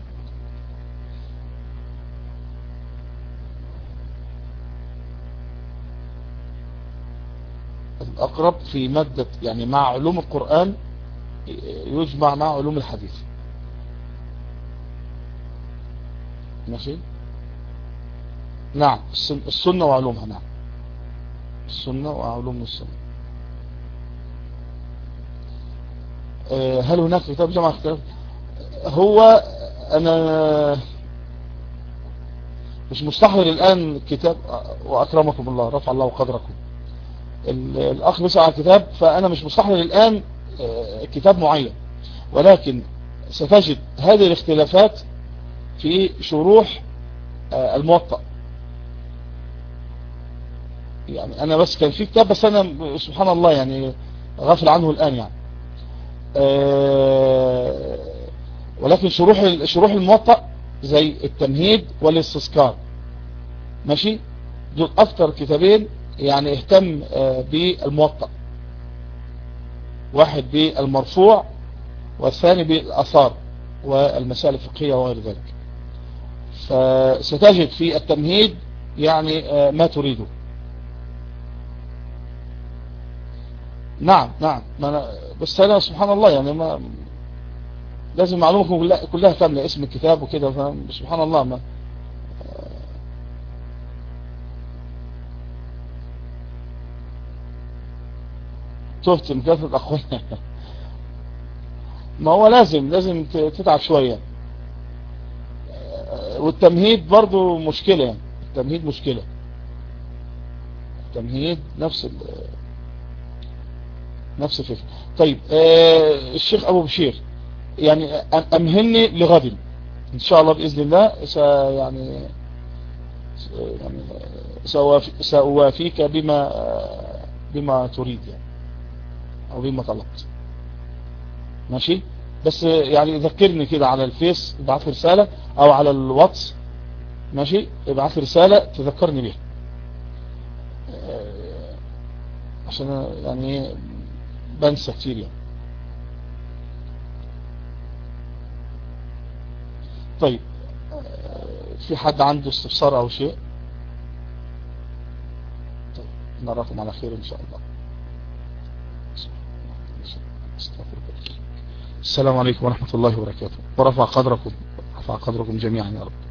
الأقرب في مادة يعني مع علوم القرآن يجمع مع علوم الحديث. ماشي. نعم، السنة وعلومها. نعم، السنة وعلوم السنة. هل هناك كتاب جمع اختلاف؟ هو أنا مش مستحضر الآن كتاب، وأكرمكم الله رفع الله قدركم، الأخ بيسأل على كتاب، فأنا مش مستحضر الآن كتاب معين، ولكن ستجد هذه الاختلافات في شروح الموطأ. يعني أنا بس كان في كتاب، بس أنا سبحان الله يعني غافل عنه الآن يعني، ولكن شروح شروح الموطأ زي التمهيد والاستذكار، ماشي، دول أكتر كتابين يعني اهتم بالموطأ، واحد بالمرفوع والثاني بالآثار والمسائل الفقهية وغير ذلك. فستجد في التمهيد يعني ما تريده. نعم نعم، ما أنا بس أنا سبحان الله يعني ما لازم معلومة كلها كاملة، اسم الكتاب وكده، سبحان الله ما تفت مكافة أخويا. ما هو لازم لازم تتعب شوية، والتمهيد برضو مشكلة يعني. التمهيد مشكلة، التمهيد نفس ال نفس الفكرة. طيب آه الشيخ أبو بشير يعني أمهلني لغد إن شاء الله بإذن الله، س يعني يعني سأوافيك بما بما تريد يعني، أو بما طلبت. ماشي، بس يعني ذكرني كده على الفيس، ابعث لي رسالة، أو على الواتس، ماشي، ابعث لي رسالة تذكرني بيها، عشان يعني بنسى كتير يعني. طيب في حد عنده استفسار أو شيء؟ طيب نراكم على خير إن شاء الله. السلام عليكم ورحمة الله وبركاته، ورفع قدركم رفع قدركم جميعا يا رب.